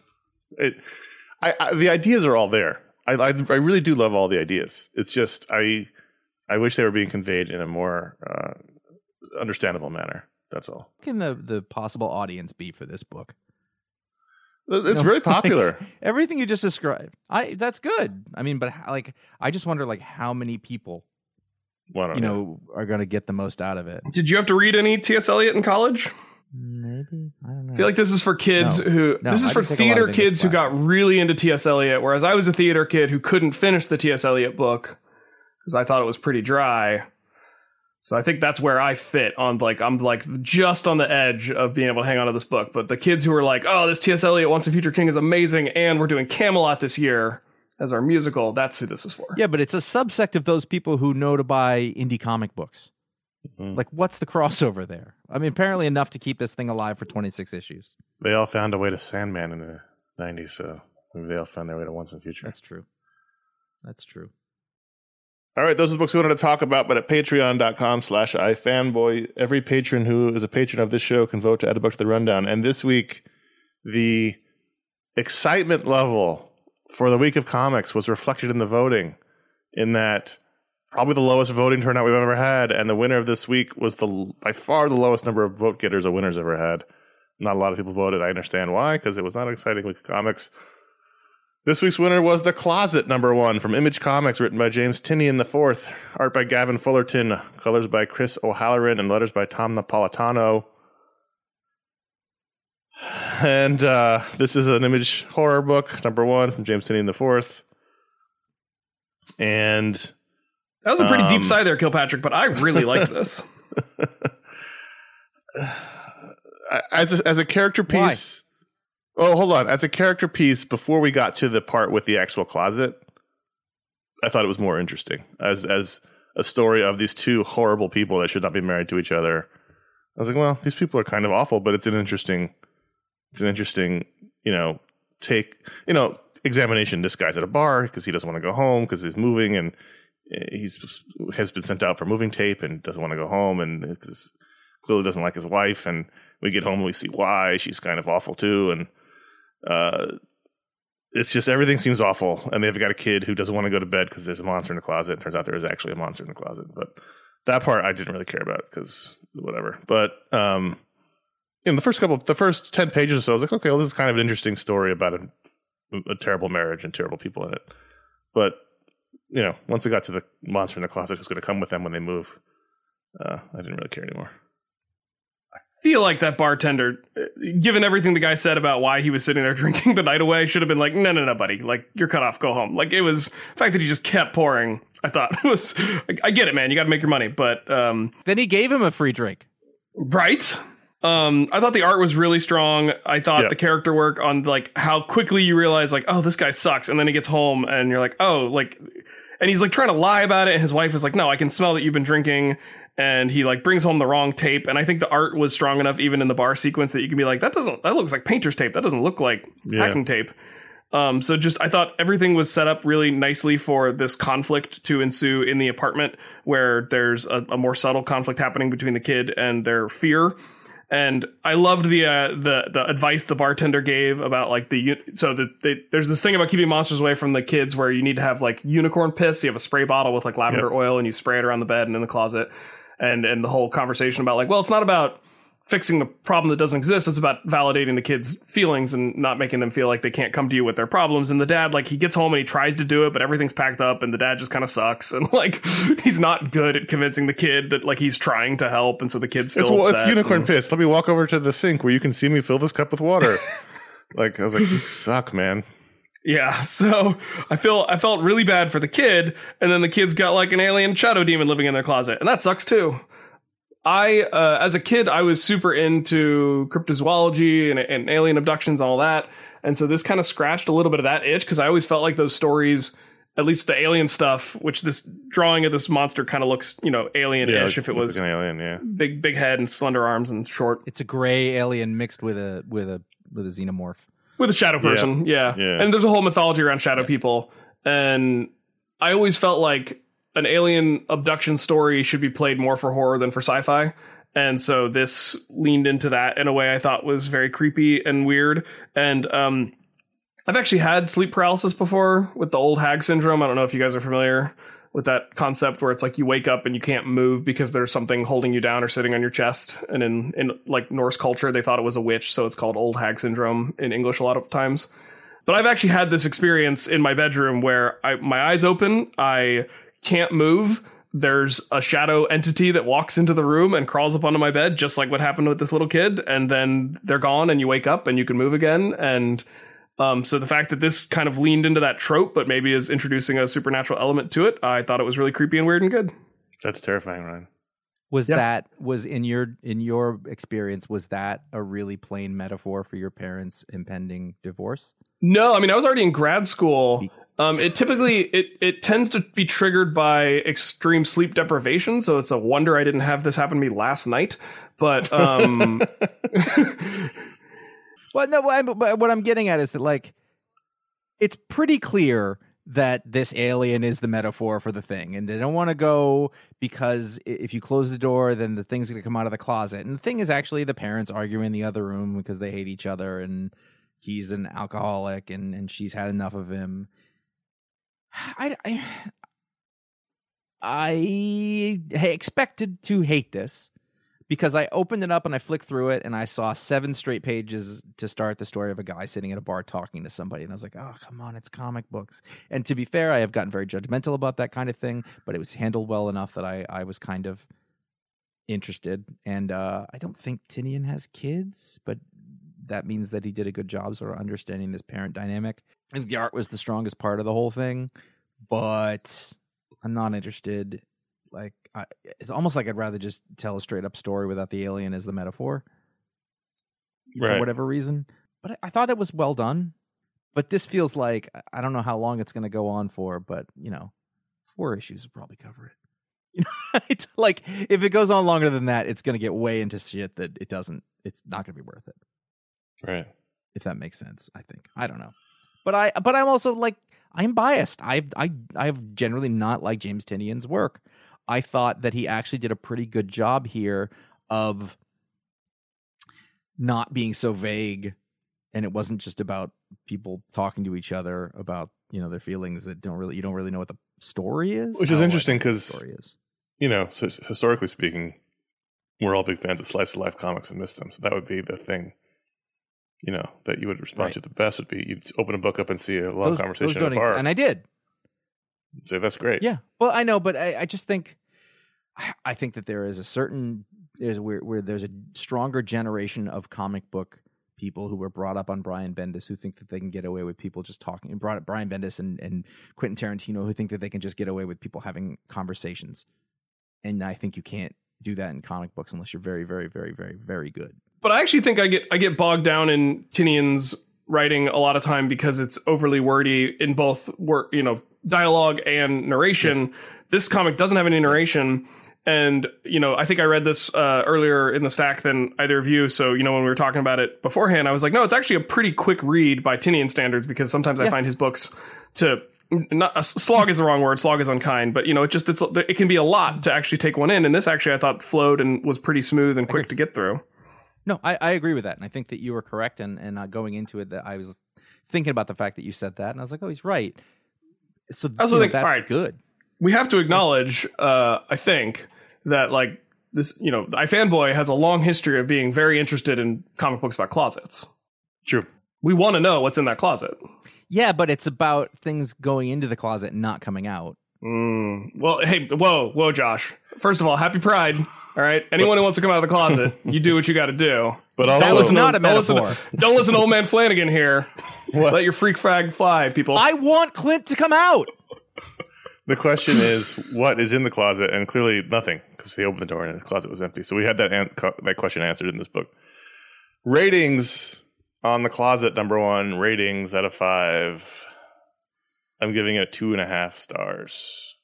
The ideas are all there. I really do love all the ideas. It's just I wish they were being conveyed in a more understandable manner. That's all. What can the possible audience be for this book? It's very popular. Like, everything you just described. That's good. I mean, but I just wonder how many people are going to get the most out of it. Did you have to read any T.S. Eliot in college? Maybe. I don't know. I feel like this is for kids this is for theater kids who got really into T.S. Eliot, whereas I was a theater kid who couldn't finish the T.S. Eliot book because I thought it was pretty dry. So I think that's where I fit on I'm just on the edge of being able to hang on to this book. But the kids who are like, oh, this T.S. Eliot Once a Future King is amazing, and we're doing Camelot this year as our musical, that's who this is for. Yeah, but it's a subsect of those people who know to buy indie comic books. Mm-hmm. Like, what's the crossover there? I mean, apparently enough to keep this thing alive for 26 issues. They all found a way to Sandman in the 90s, so maybe they all found their way to Once in the Future. That's true. All right, those are the books we wanted to talk about, but at patreon.com/ifanboy, every patron who is a patron of this show can vote to add a book to the rundown. And this week, the excitement level for the week of comics was reflected in the voting, in that probably the lowest voting turnout we've ever had, and the winner of this week was by far the lowest number of vote getters a winner's ever had. Not a lot of people voted. I understand why, because it was not an exciting week of comics. This week's winner was The Closet, #1 from Image Comics, written by James Tynion IV, art by Gavin Fullerton, colors by Chris O'Halloran, and letters by Tom Napolitano. And this is an Image horror book, #1 from James Tynion IV. And that was a pretty deep sigh there, Kilpatrick, but I really like this. As a character piece... Why? Oh, hold on. As a character piece, before we got to the part with the actual closet, I thought it was more interesting. As a story of these two horrible people that should not be married to each other. I was like, well, these people are kind of awful, but it's an interesting, examination. This guy's at a bar because he doesn't want to go home because he's moving, and has been sent out for moving tape and doesn't want to go home, and clearly doesn't like his wife. And we get home and we see why. She's kind of awful too, and it's just everything seems awful, and they've got a kid who doesn't want to go to bed because there's a monster in the closet. It turns out there is actually a monster in the closet, but that part I didn't really care about because whatever. But the first 10 pages or so, I was like, okay, well, this is kind of an interesting story about a terrible marriage and terrible people in it. But once it got to the monster in the closet who's going to come with them when they move, I didn't really care anymore. Feel like that bartender, given everything the guy said about why he was sitting there drinking the night away, should have been like, no, buddy, like, you're cut off, go home. Like, it was the fact that he just kept pouring. I thought it was, I get it, man, you got to make your money, but then he gave him a free drink, right? I thought the art was really strong. I thought the character work on like how quickly you realize like, oh, this guy sucks, and then he gets home and you're like, oh, like, and he's like trying to lie about it, and his wife is like, no, I can smell that you've been drinking. And he like brings home the wrong tape, and I think the art was strong enough, even in the bar sequence, that you can be like, that looks like painter's tape. That doesn't look like packing tape. So just I thought everything was set up really nicely for this conflict to ensue in the apartment, where there's a more subtle conflict happening between the kid and their fear. And I loved the advice the bartender gave about like there's this thing about keeping monsters away from the kids where you need to have like unicorn piss. You have a spray bottle with like lavender oil, and you spray it around the bed and in the closet. And the whole conversation about like, well, it's not about fixing the problem that doesn't exist. It's about validating the kids' feelings and not making them feel like they can't come to you with their problems. And the dad, like, he gets home and he tries to do it, but everything's packed up, and the dad just kind of sucks. And like, he's not good at convincing the kid that like he's trying to help. And so the kid's still upset. It's unicorn piss. Let me walk over to the sink where you can see me fill this cup with water. Like, I was like, you suck, man. Yeah, so I felt really bad for the kid, and then the kid's got like an alien shadow demon living in their closet, and that sucks too. As a kid, I was super into cryptozoology and alien abductions and all that, and so this kind of scratched a little bit of that itch, because I always felt like those stories, at least the alien stuff, which this drawing of this monster kind of looks, alien-ish, if it was like an alien, big head and slender arms and short. It's a gray alien mixed with a xenomorph. with a shadow person. Yeah. And there's a whole mythology around shadow people. And I always felt like an alien abduction story should be played more for horror than for sci-fi. And so this leaned into that in a way I thought was very creepy and weird. And I've actually had sleep paralysis before with the old hag syndrome. I don't know if you guys are familiar with that concept where it's like you wake up and you can't move because there's something holding you down or sitting on your chest. And in like Norse culture, they thought it was a witch. So it's called old hag syndrome in English a lot of times. But I've actually had this experience in my bedroom where my eyes open, I can't move. There's a shadow entity that walks into the room and crawls up onto my bed, just like what happened with this little kid. And then they're gone and you wake up and you can move again. And so the fact that this kind of leaned into that trope, but maybe is introducing a supernatural element to it, I thought it was really creepy and weird and good. That's terrifying, Ryan. Was in your experience, was that a really plain metaphor for your parents' impending divorce? No, I mean, I was already in grad school. It typically it tends to be triggered by extreme sleep deprivation, so it's a wonder I didn't have this happen to me last night. But well, no, but what I'm getting at is that like it's pretty clear that this alien is the metaphor for the thing, and they don't want to go because if you close the door, then the thing's going to come out of the closet. And the thing is actually the parents arguing in the other room because they hate each other, and he's an alcoholic, and she's had enough of him. I expected to hate this because I opened it up and I flicked through it and I saw 7 straight pages to start the story of a guy sitting at a bar talking to somebody. And I was like, oh, come on, it's comic books. And to be fair, I have gotten very judgmental about that kind of thing, but it was handled well enough that I was kind of interested. And I don't think Tinian has kids, but that means that he did a good job sort of understanding this parent dynamic. I think the art was the strongest part of the whole thing, but I'm not interested. Like, it's almost like I'd rather just tell a straight up story without the alien as the metaphor for whatever reason. But I thought it was well done. But this feels like, I don't know how long it's going to go on for, but 4 issues will probably cover it. It's like if it goes on longer than that, it's going to get way into shit that it's not going to be worth it. Right. If that makes sense, I think. I don't know. But I'm also like, I'm biased. I've generally not liked James Tinian's work. I thought that he actually did a pretty good job here of not being so vague, and it wasn't just about people talking to each other about their feelings that you don't really know what the story is. Which is interesting because so historically speaking, we're all big fans of slice of life comics and miss them. So that would be the thing. That you would respond to the best would be you'd open a book up and see a long conversation at a bar. And I did. So that's great. Yeah. Well, I know, but I just think, I think that there is where there's a stronger generation of comic book people who were brought up on Brian Bendis who think that they can get away with people just talking, and brought up Brian Bendis and Quentin Tarantino who think that they can just get away with people having conversations. And I think you can't do that in comic books unless you're very, very, very, very, very good. But I actually think I get bogged down in Tinian's writing a lot of time because it's overly wordy in both dialogue and narration. Yes. This comic doesn't have any narration. And, I think I read this earlier in the stack than either of you. So, when we were talking about it beforehand, I was like, no, it's actually a pretty quick read by Tinian standards because sometimes I find his books to slog is the wrong word. Slog is unkind, but it can be a lot to actually take one in. And this actually I thought flowed and was pretty smooth and quick to get through. No, I agree with that. And I think that you were correct. And going into it, that I was thinking about the fact that you said that. And I was like, oh, he's right. So I also think that's right, good. We have to acknowledge, I think, that like this, iFanboy has a long history of being very interested in comic books about closets. True. We want to know what's in that closet. Yeah, but it's about things going into the closet and not coming out. Well, hey, whoa, Josh. First of all, happy Pride. All right. Anyone who wants to come out of the closet, you do what you got to do. But also, that was not a metaphor. Don't listen to old man Flanagan here. Let your freak flag fly, people. I want Clint to come out. The question is, what is in the closet? And clearly nothing, because he opened the door and the closet was empty. So we had that question answered in this book. Ratings on the closet, number 1, ratings out of 5. I'm giving it 2.5 stars.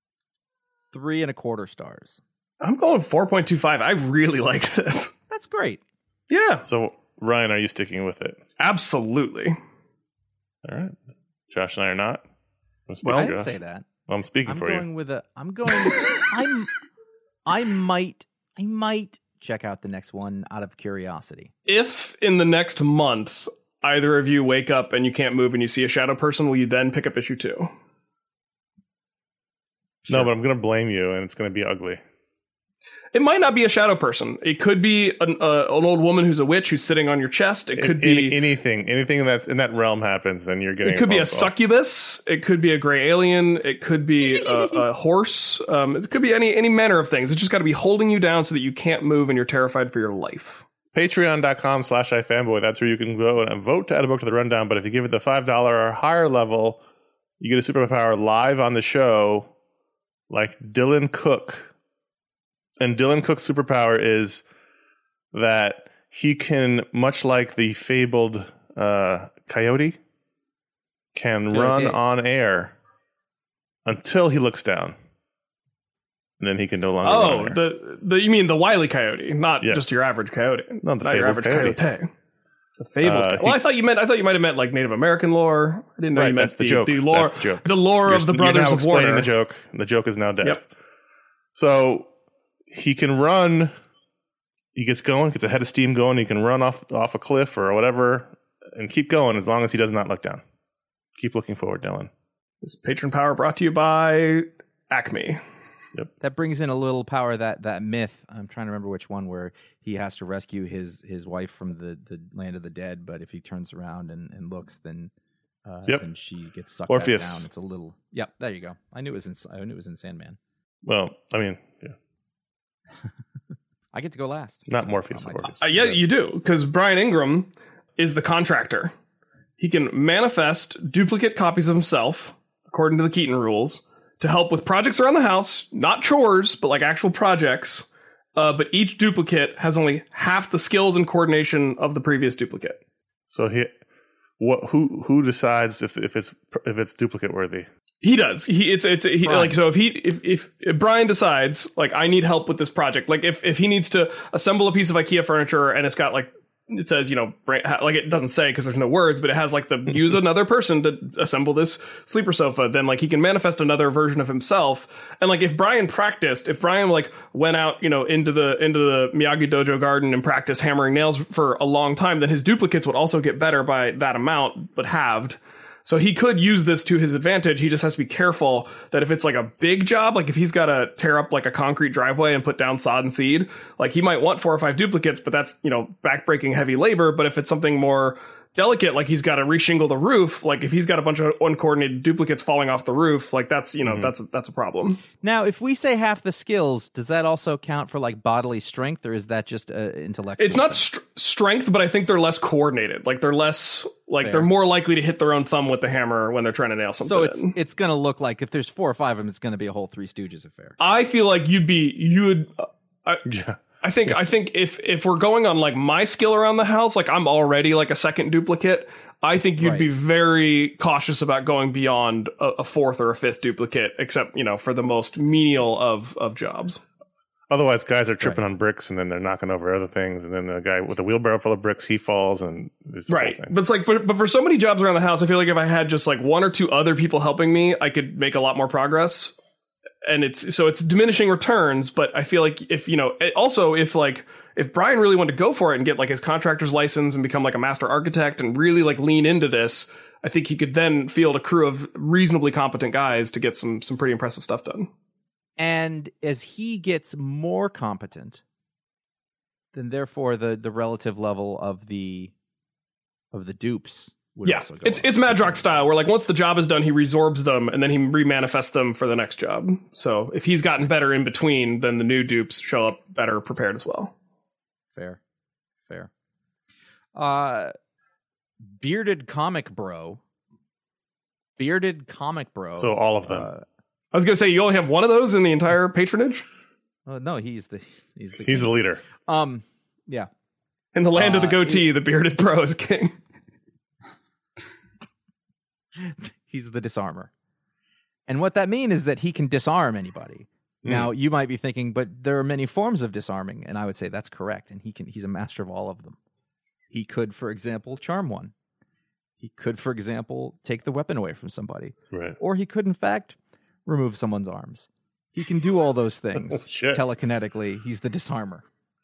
3.25 stars. I'm going 4.25. I really like this. That's great. Yeah. So Ryan, are you sticking with it? Absolutely. All right. Josh and I are not. I didn't say that. Well, I'm speaking for you. I might check out the next one out of curiosity. If in the next month either of you wake up and you can't move and you see a shadow person, will you then pick up issue 2? No, but I'm going to blame you, and it's going to be ugly. It might not be a shadow person. It could be an old woman who's a witch who's sitting on your chest. It could be anything that's in that realm happens, and you're getting. It could be a succubus. It could be a gray alien. It could be a horse. It could be any manner of things. It's just got to be holding you down so that you can't move and you're terrified for your life. Patreon.com/ifanboy. That's where you can go and vote to add a book to the rundown. But if you give it the $5 or higher level, you get a superpower live on the show, like Dylan Cook. And Dylan Cook's superpower is that he can, much like the fabled coyote, can run on air until he looks down. And then he can no longer run on air. You mean the Wile E. Coyote, not just your average coyote. Not your average coyote. The fabled. I thought you might have meant like Native American lore. I didn't know you meant the lore. That's the joke. The lore of the Brothers of Warner. The joke. The joke is now dead. Yep. So he can run. He gets going, gets a head of steam going. He can run off a cliff or whatever and keep going as long as he does not look down. Keep looking forward, Dylan. This patron power brought to you by Acme. Yep. That brings in a little power, that myth. I'm trying to remember which one, where he has to rescue his wife from the land of the dead, but if he turns around and looks, then then she gets sucked Orpheus. down. It's a little. Yep, there you go. I knew it was in Sandman. Well, I mean, yeah. I get to go last. Not Morpheus. Yeah, you do, because Brian Ingram is the contractor. He can manifest duplicate copies of himself, according to the Keaton rules, to help with projects around the house, not chores, but like actual projects. But each duplicate has only half the skills and coordination of the previous duplicate. So who decides if it's duplicate worthy? He does. If Brian decides, like, I need help with this project, like if he needs to assemble a piece of IKEA furniture and it's got like, it says, like, it doesn't say because there's no words, but it has like use another person to assemble this sleeper sofa, then like he can manifest another version of himself. And like if Brian like went out, into the Miyagi Dojo garden and practiced hammering nails for a long time, then his duplicates would also get better by that amount, but halved. So he could use this to his advantage. He just has to be careful that if it's like a big job, like if he's got to tear up like a concrete driveway and put down sod and seed, like he might want 4 or 5 duplicates, but that's, backbreaking heavy labor. But if it's something more delicate, like he's got to reshingle the roof, like if he's got a bunch of uncoordinated duplicates falling off the roof, like that's, that's a problem. Now, if we say half the skills, does that also count for like bodily strength, or is that just intellectual? It's not strength, but I think they're less coordinated. Like they're less, like they're more likely to hit their own thumb with the hammer when they're trying to nail something. So it's going to look like if there's 4 or 5 of them, it's going to be a whole Three Stooges affair. I feel like I think if we're going on like my skill around the house, like I'm already like a second duplicate, I think you'd be very cautious about going beyond a 4th or a 5th duplicate, except, for the most menial of jobs. Otherwise, guys are tripping on bricks and then they're knocking over other things. And then the guy with a wheelbarrow full of bricks, he falls and it's right. But it's like, but for so many jobs around the house, I feel like if I had just like 1 or 2 other people helping me, I could make a lot more progress. And it's diminishing returns, but I feel like if Brian really wanted to go for it and get like his contractor's license and become like a master architect and really like lean into this, I think he could then field a crew of reasonably competent guys to get some pretty impressive stuff done. And as he gets more competent, then therefore the relative level of the dupes. It's Madrox style, where like once the job is done, he resorbs them and then he remanifests them for the next job. So if he's gotten better in between, then the new dupes show up better prepared as well. Fair. Bearded comic bro. So all of them. I was gonna say you only have one of those in the entire patronage. No, he's the leader. Yeah. In the land of the goatee, the bearded bro is king. He's the disarmer. And what that means is that he can disarm anybody. Now, you might be thinking, but there are many forms of disarming, and I would say that's correct, and he's a master of all of them. He could, for example, charm one. He could, for example, take the weapon away from somebody. Right. Or he could, in fact, remove someone's arms. He can do all those things telekinetically. He's the disarmer.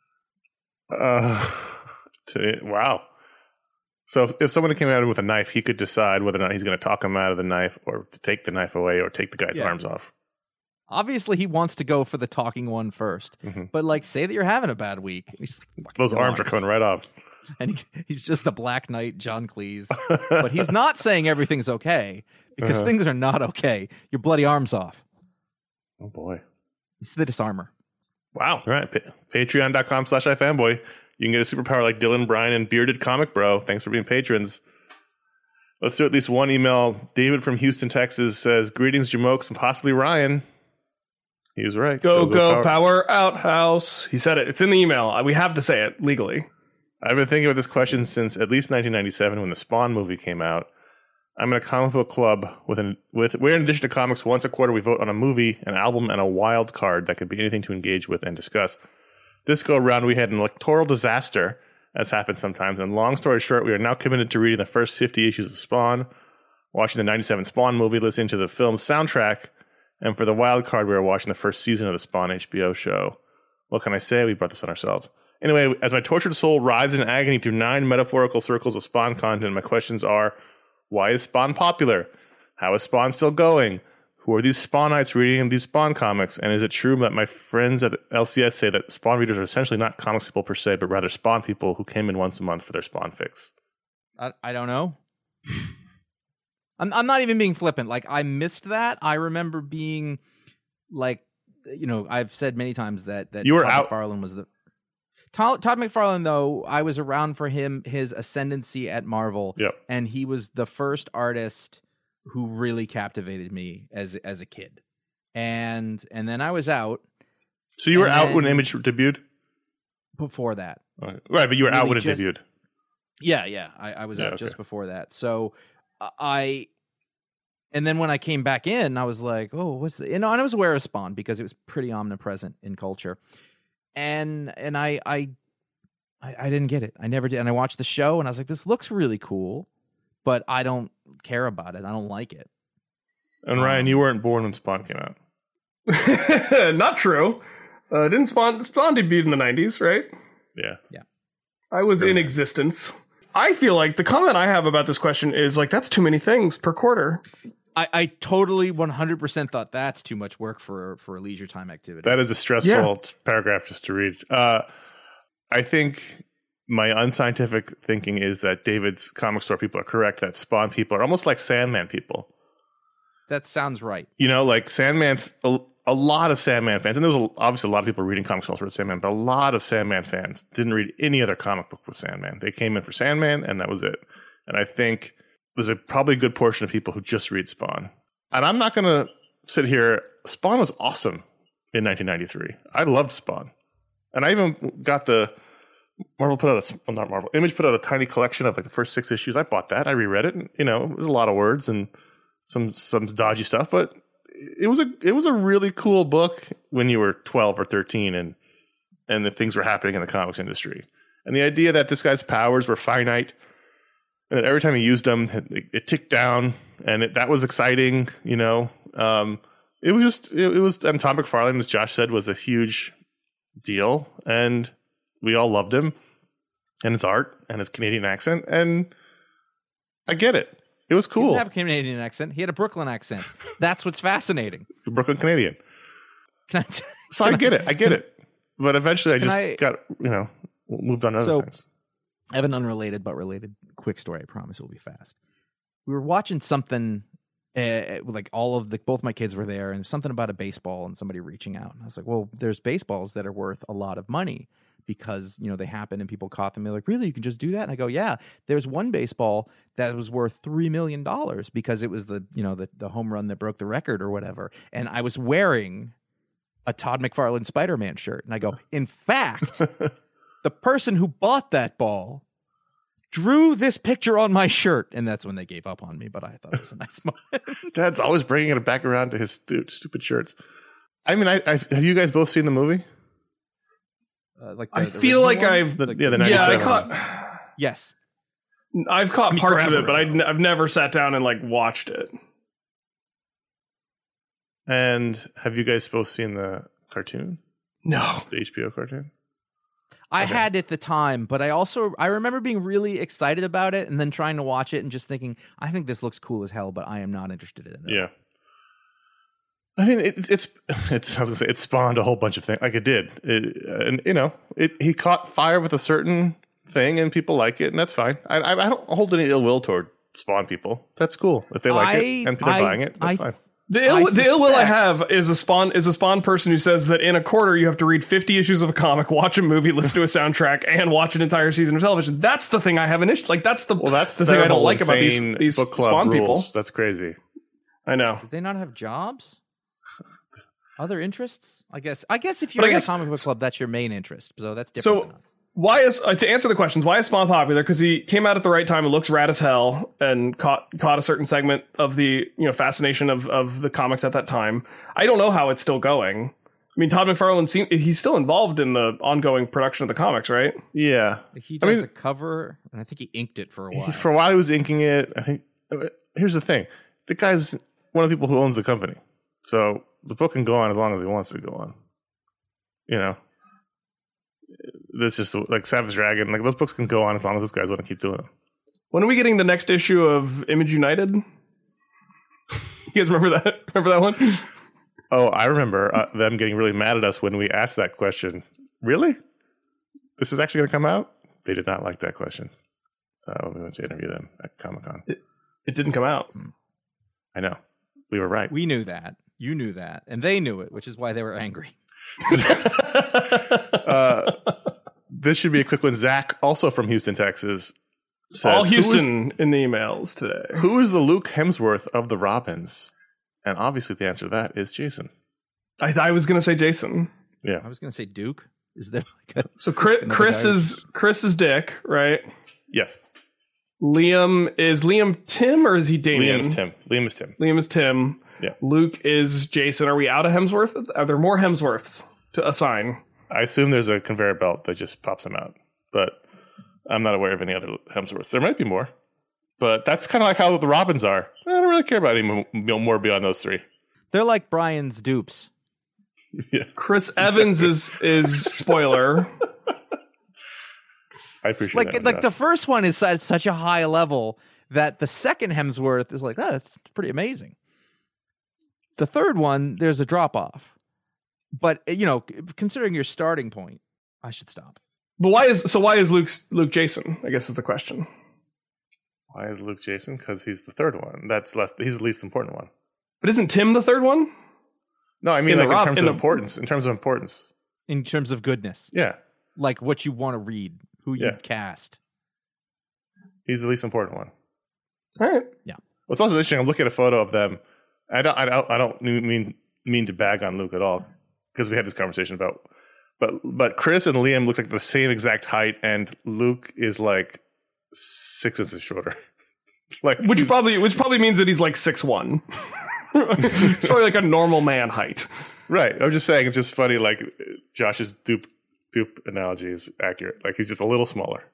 Wow. So if someone came at him with a knife, he could decide whether or not he's going to talk him out of the knife or to take the knife away or take the guy's arms off. Obviously, he wants to go for the talking one first. Mm-hmm. But like, say that you're having a bad week. He's like, those arms are coming right off. And he's just the Black Knight, John Cleese. But he's not saying everything's okay because things are not okay. Your bloody arm's off. Oh, boy. He's the disarmer. Wow. All right. Patreon.com/ifanboy. You can get a superpower like Dylan, Brian, and Bearded Comic Bro. Thanks for being patrons. Let's do at least one email. David from Houston, Texas says, greetings, Jamokes, and possibly Ryan. He was right. Go, power outhouse. He said it. It's in the email. We have to say it legally. I've been thinking about this question since at least 1997 when the Spawn movie came out. I'm in a comic book club where in addition to comics, once a quarter we vote on a movie, an album, and a wild card that could be anything to engage with and discuss. This go around, we had an electoral disaster, as happens sometimes. And long story short, we are now committed to reading the first 50 issues of Spawn, watching the 97 Spawn movie, listening to the film's soundtrack, and for the wild card, we are watching the first season of the Spawn HBO show. What can I say? We brought this on ourselves. Anyway, as my tortured soul writhes in agony through 9 metaphorical circles of Spawn content, my questions are, why is Spawn popular? How is Spawn still going? Who are these Spawnites reading these Spawn comics? And is it true that my friends at LCS say that Spawn readers are essentially not comics people per se, but rather Spawn people who came in once a month for their Spawn fix? I don't know. I'm not even being flippant. Like, I missed that. I remember being like, I've said many times that you were Todd out. McFarlane was the Todd McFarlane, though. I was around for his ascendancy at Marvel, and he was the first artist who really captivated me as a kid. And then I was out. So you were out when Image debuted? Before that. Right, but you were out when it debuted. Yeah. I was out just before that. So and then when I came back in, I was like, oh, what's the, and I was aware of Spawn because it was pretty omnipresent in culture. And I didn't get it. I never did. And I watched the show and I was like, this looks really cool, but I don't care about it. I don't like it. And Ryan, you weren't born when Spawn came out. Not true. Didn't Spawn debuted in the 90s, right? Yeah. I was in existence. I feel like the comment I have about this question is like, that's too many things per quarter. I totally 100% thought that's too much work for a leisure time activity. That is a stressful paragraph just to read. I think my unscientific thinking is that David's comic store people are correct, that Spawn people are almost like Sandman people. That sounds right. Like Sandman, a lot of Sandman fans, and there was obviously a lot of people reading comics also for Sandman, but a lot of Sandman fans didn't read any other comic book with Sandman. They came in for Sandman, and that was it. And I think there's probably a good portion of people who just read Spawn. And I'm not going to sit here. Spawn was awesome in 1993. I loved Spawn. And I even got Image put out a tiny collection of like the first 6 issues. I bought that. I reread it. And, it was a lot of words and some dodgy stuff, but it was a really cool book when you were 12 or 13 and the things were happening in the comics industry. And the idea that this guy's powers were finite and that every time he used them, it ticked down, and that was exciting. It was and Todd McFarlane, as Josh said, was a huge deal, and we all loved him and his art and his Canadian accent, and I get it. It was cool. He didn't have a Canadian accent. He had a Brooklyn accent. That's what's fascinating. The Brooklyn Canadian. So I get it. But eventually I got, moved on to other things. I have an unrelated but related quick story. I promise it will be fast. We were watching something like both my kids were there, and something about a baseball and somebody reaching out. And I was like, well, there's baseballs that are worth a lot of money because, they happen and people caught them. They're like, really? You can just do that? And I go, yeah, there's one baseball that was worth $3 million because it was the home run that broke the record or whatever. And I was wearing a Todd McFarlane Spider-Man shirt. And I go, in fact, the person who bought that ball drew this picture on my shirt. And that's when they gave up on me. But I thought it was a nice moment. Dad's always bringing it back around to his stupid shirts. I mean, have you guys both seen the movie? I feel like the 97 I caught. Yes. I've caught parts of forever it, but I've never sat down and like watched it. And have you guys both seen the cartoon? No. The HBO cartoon? I had at the time, but I remember being really excited about it and then trying to watch it and just thinking, I think this looks cool as hell, but I am not interested in it. Yeah. I mean, it's I was gonna say it spawned a whole bunch of things, like it did, and you know, he caught fire with a certain thing, and people like it, and that's fine. I don't hold any ill will toward Spawn people. That's cool if they like it and people are buying it. That's fine. The ill will I have is a Spawn person who says that in a quarter you have to read 50 issues of a comic, watch a movie, listen to a soundtrack, and watch an entire season of television. That's the thing I have an issue. Like that's the thing I don't like about these book club Spawn rules. people. That's crazy. I know. Did they not have jobs? Other interests? I guess if you're in a comic book club, that's your main interest. So that's different than us. Why is to answer the questions? Why is Spawn popular? Because he came out at the right time. It looks rad as hell, and caught a certain segment of the fascination of the comics at that time. I don't know how it's still going. I mean, Todd McFarlane he's still involved in the ongoing production of the comics, right? Yeah, he does a cover, and I think he inked it for a while. For a while, he was inking it. I think. Here's the thing: the guy's one of the people who owns the company, so the book can go on as long as he wants to go on. You know. That's just like Savage Dragon. Like those books can go on as long as those guys want to keep doing them. When are we getting the next issue of Image United? You guys remember that? Remember that one? Oh, I remember them getting really mad at us when we asked that question. Really? This is actually going to come out? They did not like that question when we went to interview them at Comic-Con. It didn't come out. I know. We were right. We knew that. You knew that. And they knew it, which is why they were angry. This should be a quick one. Zach, also from Houston, Texas, says, all Houston in the emails today. Who is the Luke Hemsworth of the Robins? And obviously the answer to that is Jason. I was going to say Jason. Yeah. I was going to say Duke. Is there like a... So Chris is Dick, right? Yes. Liam Tim, or is he Damien? Liam is Tim. Yeah. Luke is Jason. Are we out of Hemsworth? Are there more Hemsworths to assign? I assume there's a conveyor belt that just pops them out, but I'm not aware of any other Hemsworths. There might be more, but that's kind of like how the Robins are. I don't really care about any more beyond those three. They're like Brian's dupes. Yeah. Chris Evans is spoiler. I appreciate that. Like the first one is at such a high level that the second Hemsworth is like, oh, that's pretty amazing. The third one, there's a drop off. But, considering your starting point, I should stop. But why is Luke Jason, I guess is the question. Why is Luke Jason? Because he's the third one. He's the least important one. But isn't Tim the third one? No, I mean in terms of importance. In terms of importance. In terms of goodness. Yeah. Like what you want to read, who you cast. He's the least important one. All right. Yeah. What's also interesting, I'm looking at a photo of them. I don't mean to bag on Luke at all, because we had this conversation about, but Chris and Liam look like the same exact height, and Luke is like 6 inches shorter. which probably means that he's like 6'1". It's probably like a normal man height. Right. I'm just saying, it's just funny. Like Josh's dupe analogy is accurate. Like he's just a little smaller.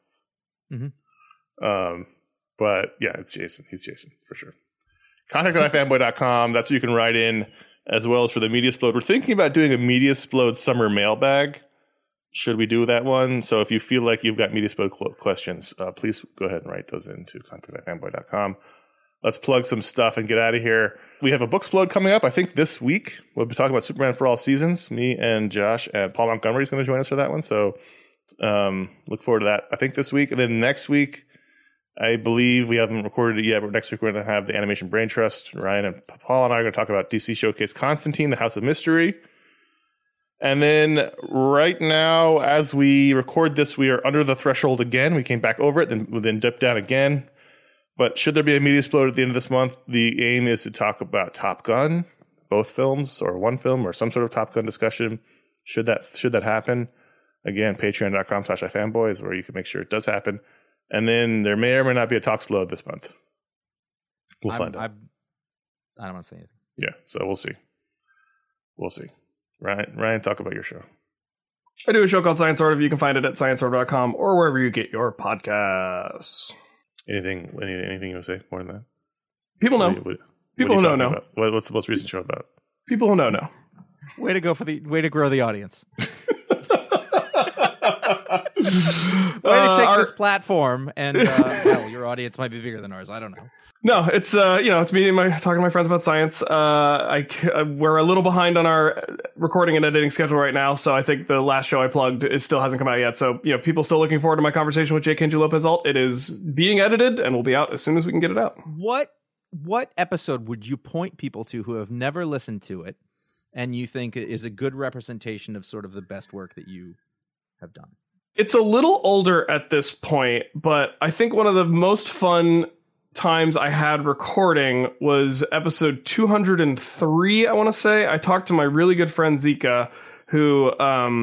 Mm-hmm. But yeah, it's Jason. He's Jason for sure. Contact@ifanboy.com. That's where you can write in, as well as for the Mediasplode. We're thinking about doing a Mediasplode summer mailbag. Should we do that one? So if you feel like you've got Mediasplode questions, please go ahead and write those into contact@fanboy.com. Let's plug some stuff and get out of here. We have a Booksplode coming up, I think, this week. We'll be talking about Superman for All Seasons. Me and Josh and Paul Montgomery is going to join us for that one. So look forward to that, I think, this week. And then next week, I believe we haven't recorded it yet, but next week we're going to have the Animation Brain Trust. Ryan and Paul and I are going to talk about DC Showcase Constantine, the House of Mystery. And then right now, as we record this, we are under the threshold again. We came back over it, then dipped down again. But should there be a Mediasplode at the end of this month, the aim is to talk about Top Gun, both films, or one film, or some sort of Top Gun discussion. Should that happen? Again, patreon.com/ifanboy is where you can make sure it does happen. And then there may or may not be a Talksplode this month. We'll find out. I don't want to say anything. Yeah, so we'll see. Ryan, talk about your show. I do a show called Science Sort Of. You can find it at sciencesort.com or wherever you get your podcasts. Anything you want to say more than that? People know. People who know. About? What's the most recent show about? People who know. Way to go way to grow the audience. Way to take this platform, and well, your audience might be bigger than ours. I don't know. No, it's it's me and talking to my friends about science. We're a little behind on our recording and editing schedule right now, so I think the last show I plugged still hasn't come out yet. So people still looking forward to my conversation with Jake Kenji Lopez Alt. It is being edited and will be out as soon as we can get it out. What episode would you point people to who have never listened to it, and you think is a good representation of sort of the best work that you have done? It's a little older at this point, but I think one of the most fun times I had recording was episode 203, I want to say. I talked to my really good friend Zika, who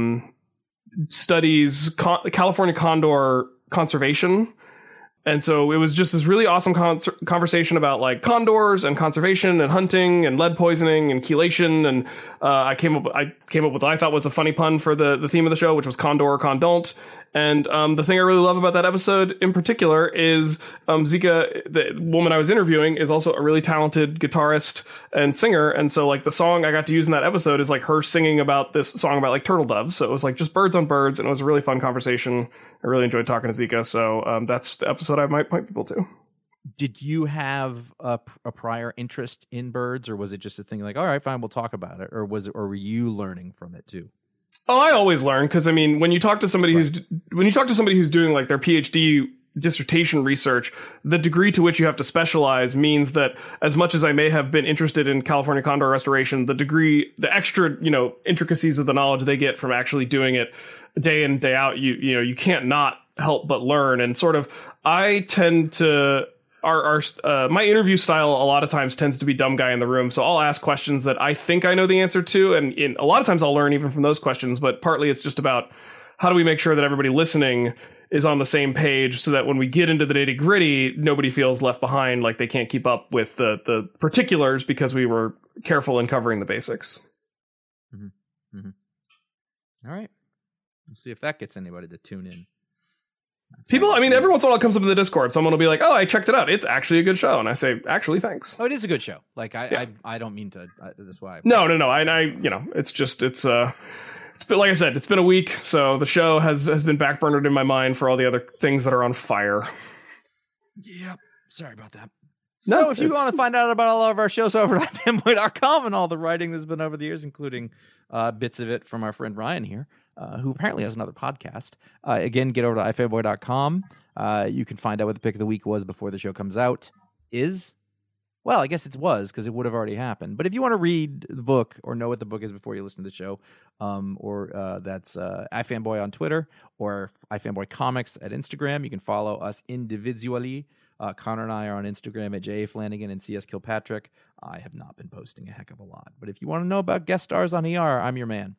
studies California condor conservation. And so it was just this really awesome conversation about like condors and conservation and hunting and lead poisoning and chelation. And I came up with what I thought was a funny pun for the theme of the show, which was condor or condon't. And the thing I really love about that episode in particular is Zika, the woman I was interviewing, is also a really talented guitarist and singer. And so like the song I got to use in that episode is like her singing about this song about like turtle doves. So it was like just birds on birds, and it was a really fun conversation. I really enjoyed talking to Zika. So that's the episode I might point people to. Did you have a prior interest in birds, or was it just a thing like, all right, fine, we'll talk about it, or were you learning from it too? Oh, I always learn, because I mean, when you talk to somebody who's doing like their PhD dissertation research, the degree to which you have to specialize means that as much as I may have been interested in California condor restoration, the extra intricacies of the knowledge they get from actually doing it day in, day out, you can't not help but learn. And sort of, I tend to. My interview style a lot of times tends to be dumb guy in the room. So I'll ask questions that I think I know the answer to. And a lot of times I'll learn even from those questions, but partly it's just about how do we make sure that everybody listening is on the same page so that when we get into the nitty gritty, nobody feels left behind, like they can't keep up with the particulars because we were careful in covering the basics. Mm-hmm. Mm-hmm. All right. We'll see if that gets anybody to tune in. People, I mean, every once in a while it comes up in the Discord. Someone will be like, "Oh, I checked it out. It's actually a good show." And I say, "Actually, thanks." Oh, it is a good show. Like I don't mean to. That's why. No. I it's been, like I said, it's been a week, so the show has been backburnered in my mind for all the other things that are on fire. Yep. Sorry about that. No, so if you want to find out about all of our shows over at fanboy.com and all the writing that's been over the years, including bits of it from our friend Ryan here, who apparently has another podcast. Again, get over to ifanboy.com. You can find out what the pick of the week was before the show comes out. Well, I guess it was because it would have already happened. But if you want to read the book or know what the book is before you listen to the show, that's iFanboy on Twitter or iFanboy Comics at Instagram. You can follow us individually. Connor and I are on Instagram at J. Flanagan and CS Kilpatrick. I have not been posting a heck of a lot. But if you want to know about guest stars on ER, I'm your man.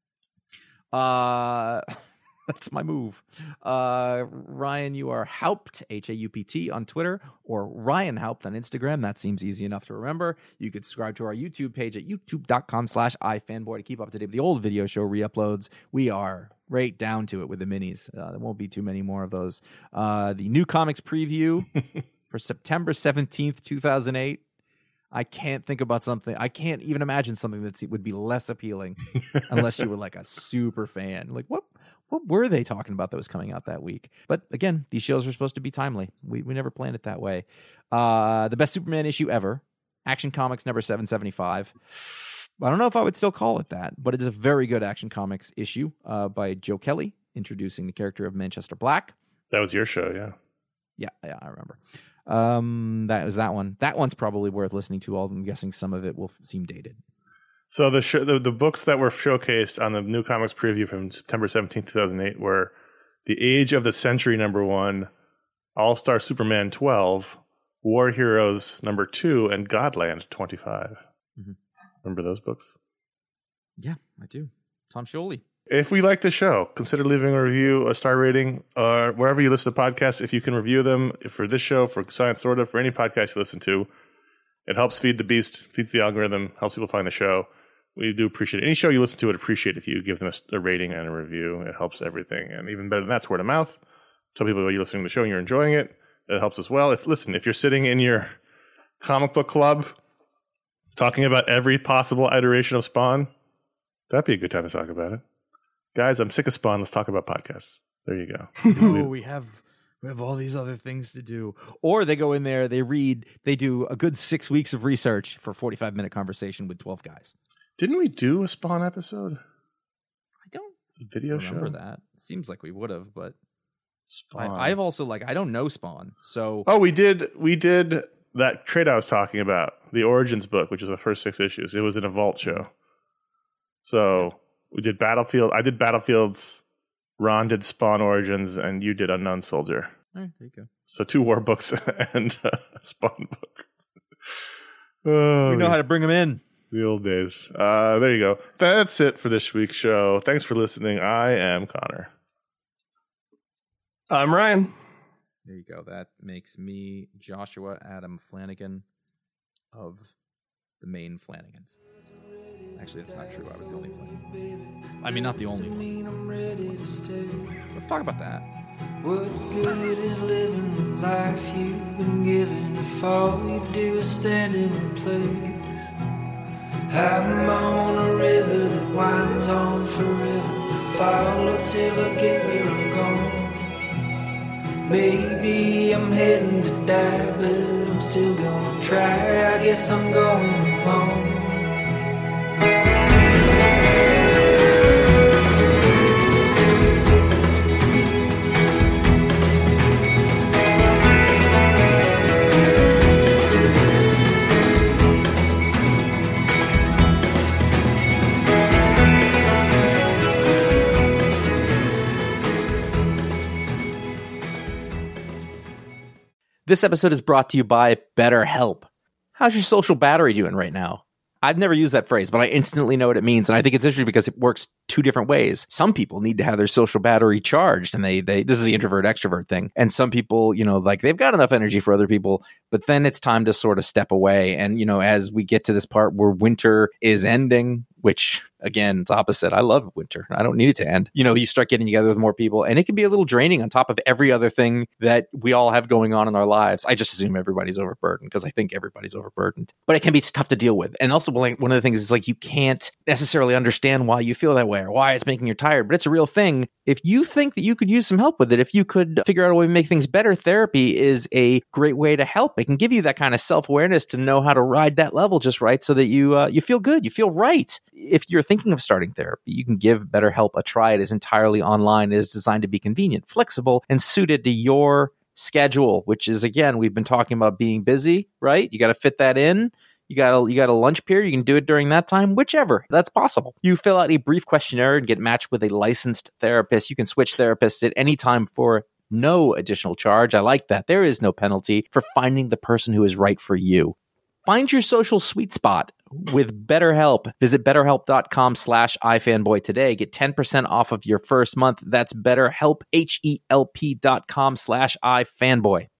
That's my move. Ryan, you are Haupt, Haupt on Twitter, or Ryan Haupt on Instagram. That seems easy enough to remember. You could subscribe to our YouTube page at youtube.com/ifanboy to keep up to date with the old video show re-uploads. We are right down to it with the minis. There won't be too many more of those. The new comics preview for September 17th, 2008. I can't think about something. I can't even imagine something that would be less appealing unless you were like a super fan. Like what were they talking about that was coming out that week? But again, these shows are supposed to be timely. We never planned it that way. The best Superman issue ever, Action Comics number 775. I don't know if I would still call it that, but it is a very good Action Comics issue by Joe Kelly, introducing the character of Manchester Black. That was your show, yeah. Yeah, I remember. That was that one. That one's probably worth listening to. I'm guessing some of it will seem dated. So the books that were showcased on the new comics preview from September 17th, 2008 were The Age of the Century #1, All-Star Superman 12, War Heroes #2, and Godland 25. Mm-hmm. Remember those books? Yeah, I do. Tom Scioli. If we like the show, consider leaving a review, a star rating, wherever you listen to podcasts. If you can review them for this show, for Science Sort Of, for any podcast you listen to, it helps feed the beast, feeds the algorithm, helps people find the show. We do appreciate it. Any show you listen to, would appreciate if you give them a rating and a review. It helps everything. And even better than that, it's word of mouth. Tell people you're listening to the show and you're enjoying it. It helps as well. If you're sitting in your comic book club talking about every possible iteration of Spawn, that'd be a good time to talk about it. Guys, I'm sick of Spawn. Let's talk about podcasts. There you go. Oh, we have all these other things to do. Or they go in there, they do a good 6 weeks of research for a 45-minute conversation with 12 guys. Didn't we do a Spawn episode? I don't video remember show? that. Seems like we would have, but Spawn. I've also I don't know Spawn. So we did that trade I was talking about, the Origins book, which is the first 6 issues. It was in a Vault show. So we did Battlefield. I did Battlefields. Ron did Spawn Origins, and you did Unknown Soldier. All right, there you go. So 2 war books and a Spawn book. We know how to bring them in. The old days. There you go. That's it for this week's show. Thanks for listening. I am Connor. I'm Ryan. There you go. That makes me Joshua Adam Flanagan of the main Flanagans. Actually, that's not true. I was the only Flanagan. I mean, not the only one. Let's talk about that. What good is living the life you've been given if all you do is stand in place? I'm on a river that winds on forever. Follow till I get where I'm going. Maybe I'm heading to die, but I'm still gonna try. I guess I'm going home. This episode is brought to you by BetterHelp. How's your social battery doing right now? I've never used that phrase, but I instantly know what it means. And I think it's interesting because it works 2 different ways. Some people need to have their social battery charged, and they this is the introvert extrovert thing. And some people, they've got enough energy for other people, but then it's time to sort of step away. And, as we get to this part where winter is ending, which again, it's opposite. I love winter. I don't need it to end. You start getting together with more people, and it can be a little draining on top of every other thing that we all have going on in our lives. I just assume everybody's overburdened because I think everybody's overburdened, but it can be tough to deal with. And also, one of the things is you can't necessarily understand why you feel that way or why it's making you tired, but it's a real thing. If you think that you could use some help with it, if you could figure out a way to make things better, therapy is a great way to help. It can give you that kind of self-awareness to know how to ride that level just right so that you feel good, you feel right. If you're thinking of starting therapy, you can give BetterHelp a try. It is entirely online. It is designed to be convenient, flexible, and suited to your schedule, which is, again, we've been talking about being busy, right? You got to fit that in. You got a lunch period. You can do it during that time, whichever. That's possible. You fill out a brief questionnaire and get matched with a licensed therapist. You can switch therapists at any time for no additional charge. I like that. There is no penalty for finding the person who is right for you. Find your social sweet spot with BetterHelp. Visit BetterHelp.com/iFanboy today. Get 10% off of your first month. That's BetterHelp, HELP.com/iFanboy.